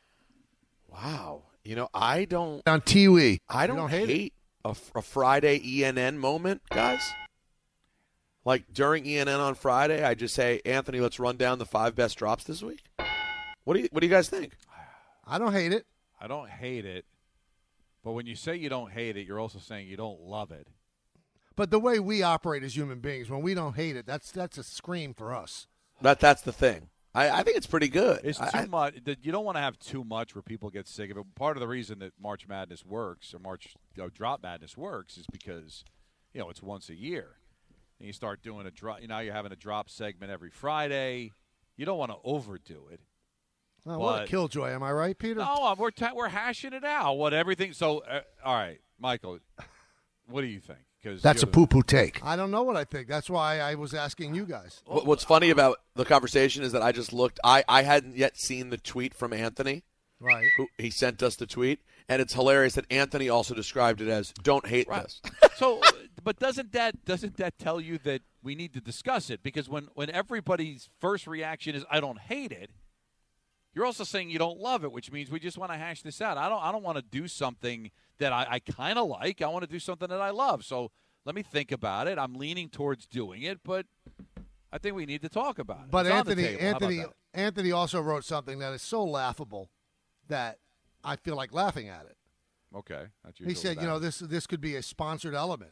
E: Wow. I don't.
D: On TV.
E: I don't hate a Friday ENN moment, guys. Like during ENN on Friday, I just say, Anthony, let's run down the 5 best drops this week. What do you guys think?
D: I don't hate it.
F: I don't hate it. But when you say you don't hate it, you're also saying you don't love it.
D: But the way we operate as human beings, when we don't hate it, that's a scream for us.
E: That's the thing. I think it's pretty good.
F: It's too much. You don't want to have too much where people get sick of it. Part of the reason that March Madness works or Drop Madness works is because it's once a year. And you start doing a drop. Now you're having a drop segment every Friday. You don't want to overdo it.
D: Oh, what a killjoy, am I right, Peter?
F: No, we're hashing it out. So, all right, Michael, what do you think? Because
D: that's a poo-poo take. I don't know what I think. That's why I was asking you guys.
E: What's funny about the conversation is that I just looked. I hadn't yet seen the tweet from Anthony.
D: Right.
E: He sent us the tweet, and it's hilarious that Anthony also described it as "don't hate this."
F: So, but doesn't that tell you that we need to discuss it? Because when everybody's first reaction is "I don't hate it," you're also saying you don't love it, which means we just want to hash this out. I don't want to do something that I kind of like. I want to do something that I love. So let me think about it. I'm leaning towards doing it, but I think we need to talk about it.
D: But Anthony also wrote something that is so laughable that I feel like laughing at it.
F: Okay.
D: He said, this could be a sponsored element.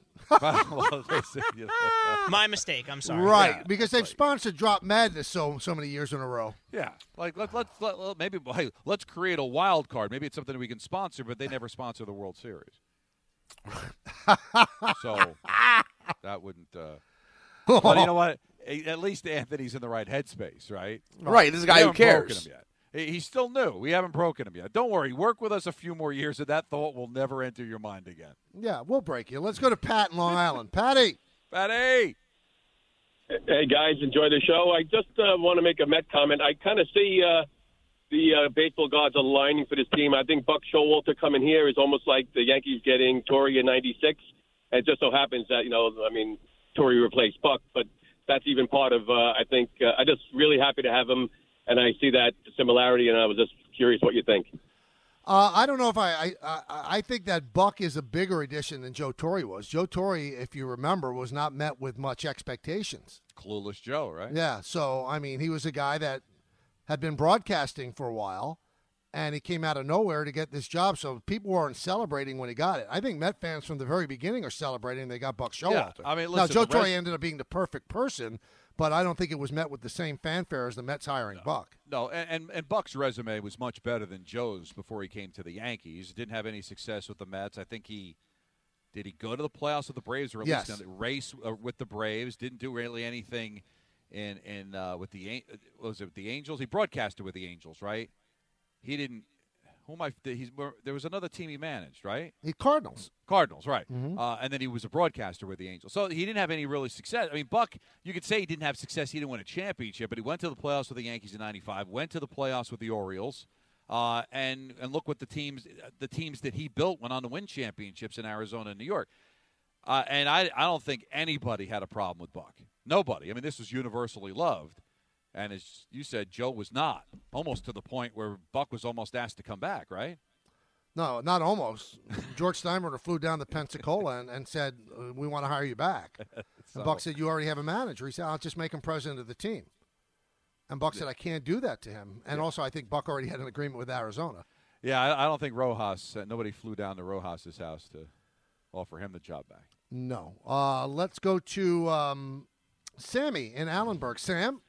C: My mistake. I'm sorry.
D: Right, yeah, because they've sponsored Drop Madness so many years in a row.
F: Yeah, like let's create a wild card. Maybe it's something we can sponsor, but they never sponsor the World Series. So that wouldn't. Well, you know what? At least Anthony's in the right headspace, right?
E: Right. This is a guy who cares.
F: He's still new. We haven't broken him yet. Don't worry. Work with us a few more years, and that thought will never enter your mind again.
D: Yeah, we'll break you. Let's go to Pat in Long Island. Patty.
F: Patty.
G: Hey, guys. Enjoy the show. I just want to make a Met comment. I kind of see the baseball gods aligning for this team. I think Buck Showalter coming here is almost like the Yankees getting Torrey in '96. And it just so happens that, Torrey replaced Buck, but that's even part of, I think, I'm just really happy to have him. And I see that similarity, and I was just curious what you think.
D: I don't know if I think that Buck is a bigger addition than Joe Torre was. Joe Torre, if you remember, was not met with much expectations.
F: Clueless Joe, right?
D: Yeah. So, he was a guy that had been broadcasting for a while, and he came out of nowhere to get this job. So people weren't celebrating when he got it. I think Met fans from the very beginning are celebrating they got Buck Showalter.
F: Yeah. Listen,
D: now, Joe Torre ended up being the perfect person, but I don't think it was met with the same fanfare as the Mets hiring Buck.
F: No, and Buck's resume was much better than Joe's before he came to the Yankees. Didn't have any success with the Mets. I think did Did he go to the playoffs with the Braves, or at
D: Yes.
F: least in a race with the Braves? Didn't do really anything with the Angels. He broadcasted with the Angels, right? He didn't. There was another team he managed, right?
D: The Cardinals.
F: Cardinals, right.
D: Mm-hmm.
F: And then he was a broadcaster with the Angels. So he didn't have any really success. I mean, Buck, you could say he didn't have success. He didn't win a championship, but he went to the playoffs with the Yankees in '95, went to the playoffs with the Orioles, and look what the teams that he built went on to win championships in Arizona and New York. And I don't think anybody had a problem with Buck. Nobody. I mean, this was universally loved. And as you said, Joe was not, almost to the point where Buck was almost asked to come back, right?
D: No, not almost. George Steinbrenner flew down to Pensacola and said, we want to hire you back. And Buck said, you already have a manager. He said, I'll just make him president of the team. And Buck said, I can't do that to him. And also, I think Buck already had an agreement with Arizona.
F: Yeah, I don't think Rojas, nobody flew down to Rojas' house to offer him the job back.
D: No. Let's go to Sammy in Allenburg. Sam?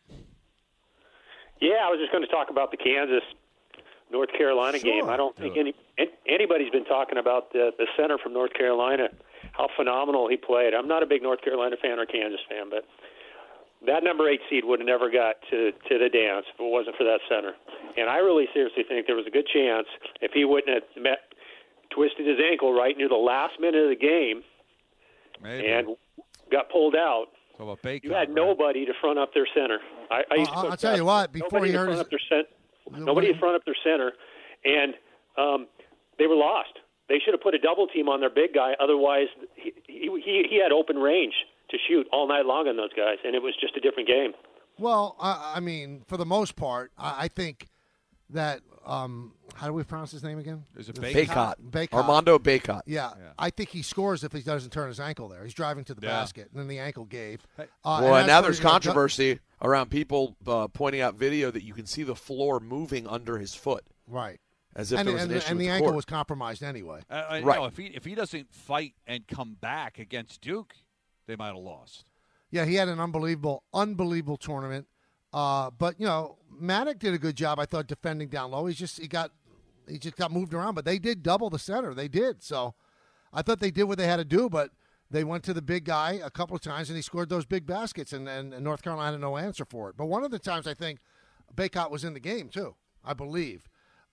C: Yeah, I was just going to talk about the Kansas-North Carolina game. I don't think anybody's been talking about the center from North Carolina, how phenomenal he played. I'm not a big North Carolina fan or Kansas fan, but that number 8 seed would have never got to the dance if it wasn't for that center. And I really seriously think there was a good chance if he wouldn't have twisted his ankle right near the last minute of the game and got pulled out, you had nobody to front up their center.
D: I'll tell you what, before he hurt
C: nobody to front up their center, and they were lost. They should have put a double team on their big guy. Otherwise, he had open range to shoot all night long on those guys, and it was just a different game.
D: Well, I mean, for the most part, I think that how do we pronounce his name again?
F: Is it
E: Bacot?
D: Bacot.
E: Armando Bacot.
D: Yeah, I think he scores if he doesn't turn his ankle there. He's driving to the basket, and then the ankle gave.
E: And now there's controversy around people pointing out video that you can see the floor moving under his foot.
D: Right.
E: As if there was an issue
D: and
E: with
D: the
E: the
D: ankle
E: court.
D: was compromised anyway.
F: Right. You know, if he doesn't fight and come back against Duke, they might have lost.
D: Yeah, he had an unbelievable tournament. But you know, Maddox did a good job, I thought, defending down low. He just got moved around, but they did double the center. They did. So I thought they did what they had to do, but they went to the big guy a couple of times and he scored those big baskets, and North Carolina had no answer for it. But one of the times I think Bacot was in the game too, I believe.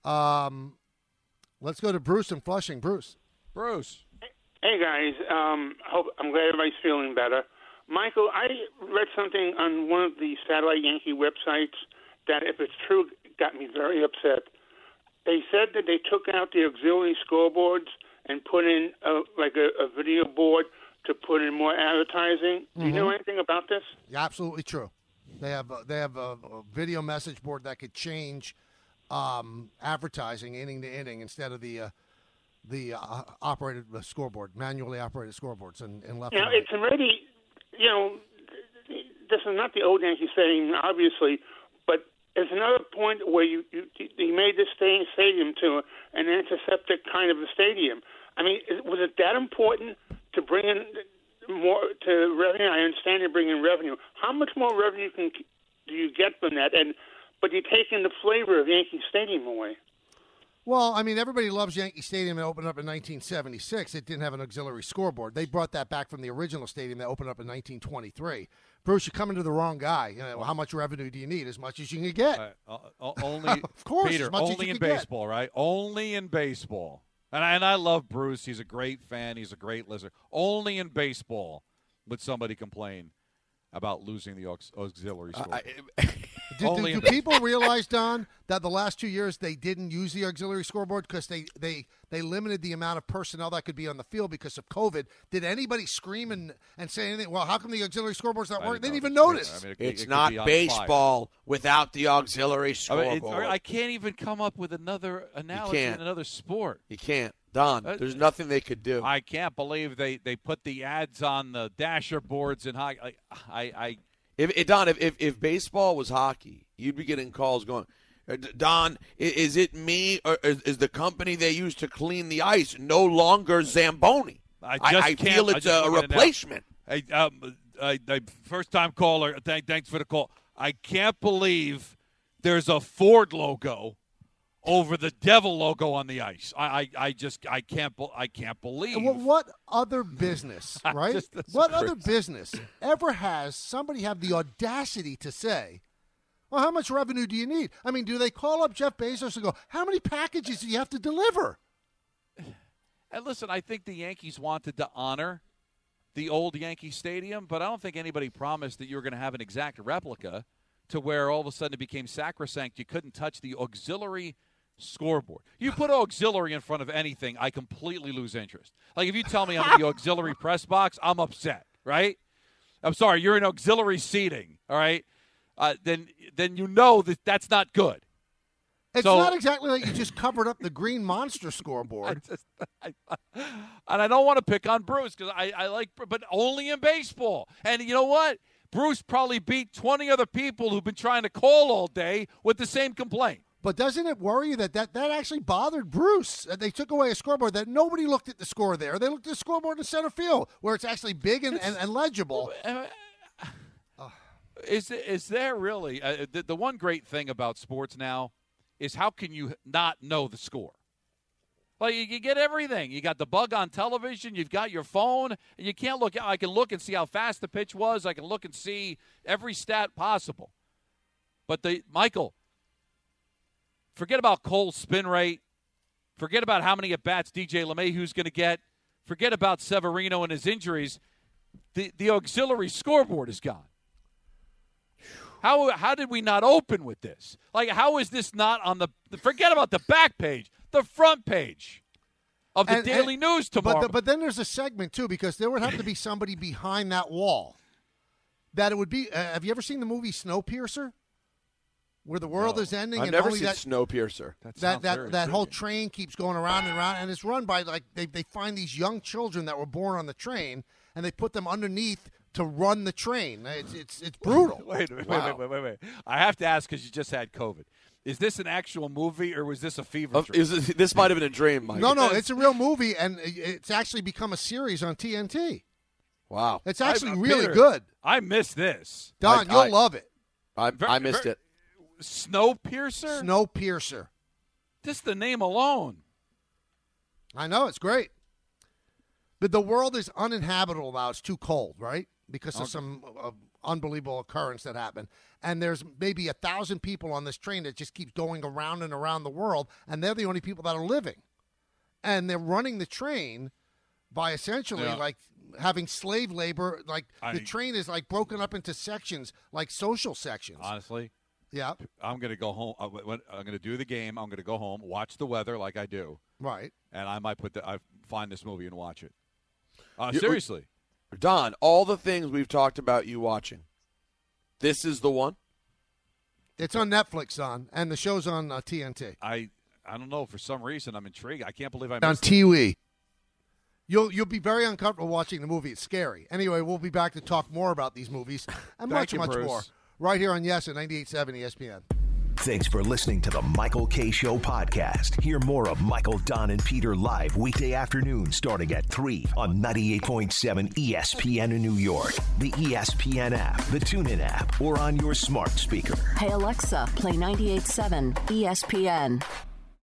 D: Let's go to Bruce in Flushing. Bruce.
V: Hey guys, I'm glad everybody's feeling better. Michael, I read something on one of the satellite Yankee websites that, if it's true, got me very upset. They said that they took out the auxiliary scoreboards and put in a video board to put in more advertising. Do you know anything about this?
D: Yeah, absolutely true. They have a video message board that could change advertising inning to inning instead of the operated scoreboard, manually operated scoreboards in left.
V: Now, it's already, this is not the old Yankee Stadium, obviously, but there's another point where you made this stadium to an antiseptic kind of a stadium. I mean, was it that important to bring in more to revenue? I understand you bring in revenue. How much more revenue do you get from that? But you're taking the flavor of Yankee Stadium away.
D: Well, I mean, everybody loves Yankee Stadium. It opened up in 1976. It didn't have an auxiliary scoreboard. They brought that back from the original stadium that opened up in 1923. Bruce, you're coming to the wrong guy. How much revenue do you need? As much as you can get.
F: Only,
D: of course,
F: Peter,
D: as much
F: only
D: as you
F: in
D: can
F: baseball,
D: get.
F: right? Only in baseball. And I love Bruce. He's a great fan. He's a great listener. Only in baseball would somebody complain about losing the auxiliary scoreboard.
D: Do people realize, Don, that the last 2 years they didn't use the auxiliary scoreboard because they limited the amount of personnel that could be on the field because of COVID? Did anybody scream and say anything? Well, how come the auxiliary scoreboard's not working? They didn't even notice.
E: I mean, it's not baseball without the auxiliary scoreboard.
F: I can't even come up with another analogy in another sport.
E: You can't. Don, there's nothing they could do.
F: I can't believe they put the ads on the dasher boards and hockey.
E: If baseball was hockey, you'd be getting calls going, Don, is it me or is the company they use to clean the ice no longer Zamboni? I feel it's a replacement.
F: Hey, first-time caller, thanks for the call. I can't believe there's a Ford logo over the devil logo on the ice. I can't believe.
D: Well, what other business, right? What other business ever has somebody have the audacity to say, well, how much revenue do you need? I mean, do they call up Jeff Bezos and go, how many packages do you have to deliver?
F: And listen, I think the Yankees wanted to honor the old Yankee Stadium, but I don't think anybody promised that you were going to have an exact replica to where all of a sudden it became sacrosanct. You couldn't touch the auxiliary scoreboard. You put auxiliary in front of anything, I completely lose interest. Like if you tell me I'm in the auxiliary press box, I'm upset, right? I'm sorry, you're in auxiliary seating, all right? Then you know that's not good.
D: It's not exactly like you just covered up the green monster scoreboard.
F: And I don't want to pick on Bruce because I like, but only in baseball. And you know what? Bruce probably beat 20 other people who've been trying to call all day with the same complaint.
D: But doesn't it worry you that actually bothered Bruce? They took away a scoreboard that nobody looked at the score there. They looked at the scoreboard in center field where it's actually big and legible.
F: Is there really the one great thing about sports now is how can you not know the score? Like you get everything. You got the bug on television. You've got your phone, and you can't look. I can look and see how fast the pitch was. I can look and see every stat possible. But Michael, forget about Cole's spin rate. Forget about how many at-bats DJ LeMahieu's going to get. Forget about Severino and his injuries. The auxiliary scoreboard is gone. How did we not open with this? Like, how is this not on the – forget about the back page, the front page of the Daily News tomorrow.
D: But then there's a segment, too, because there would have to be somebody behind that wall. That it would be have you ever seen the movie Snowpiercer? Where the world is ending?
E: I've
D: and
E: never
D: only
E: seen
D: that,
E: Snowpiercer.
D: That whole train keeps going around and around, and it's run by, like, they find these young children that were born on the train, and they put them underneath to run the train. It's brutal.
F: Wait. I have to ask because you just had COVID. Is this an actual movie or was this a fever dream?
E: This might have been a dream, Mike.
D: No, it's a real movie, and it's actually become a series on TNT.
E: Wow.
D: It's actually really good.
F: I missed this.
D: Don, you'll love it.
E: I missed it.
F: Snowpiercer?
D: Snowpiercer.
F: Just the name alone.
D: I know, it's great. But the world is uninhabitable now. It's too cold, right? Because of some unbelievable occurrence that happened. And there's maybe 1,000 people on this train that just keeps going around and around the world, and they're the only people that are living. And they're running the train by essentially like having slave labor. Like the train is like broken up into sections, like social sections.
F: Honestly,
D: yeah.
F: I'm going to go home. I'm going to do the game. I'm going to go home, watch the weather like I do.
D: Right.
F: And I might find this movie and watch it. Seriously.
E: Don, all the things we've talked about you watching, this is the one?
D: It's on Netflix, and the show's on TNT.
F: I don't know. For some reason, I'm intrigued. I can't believe I
D: on
F: missed
D: TV. You'll be very uncomfortable watching the movie. It's scary. Anyway, we'll be back to talk more about these movies and much more right here on Yes at 98.7 ESPN.
A: Thanks for listening to the Michael K. Show podcast. Hear more of Michael, Don, and Peter live weekday afternoons starting at 3 on 98.7 ESPN in New York, the ESPN app, the TuneIn app, or on your smart speaker.
H: Hey, Alexa, play 98.7 ESPN.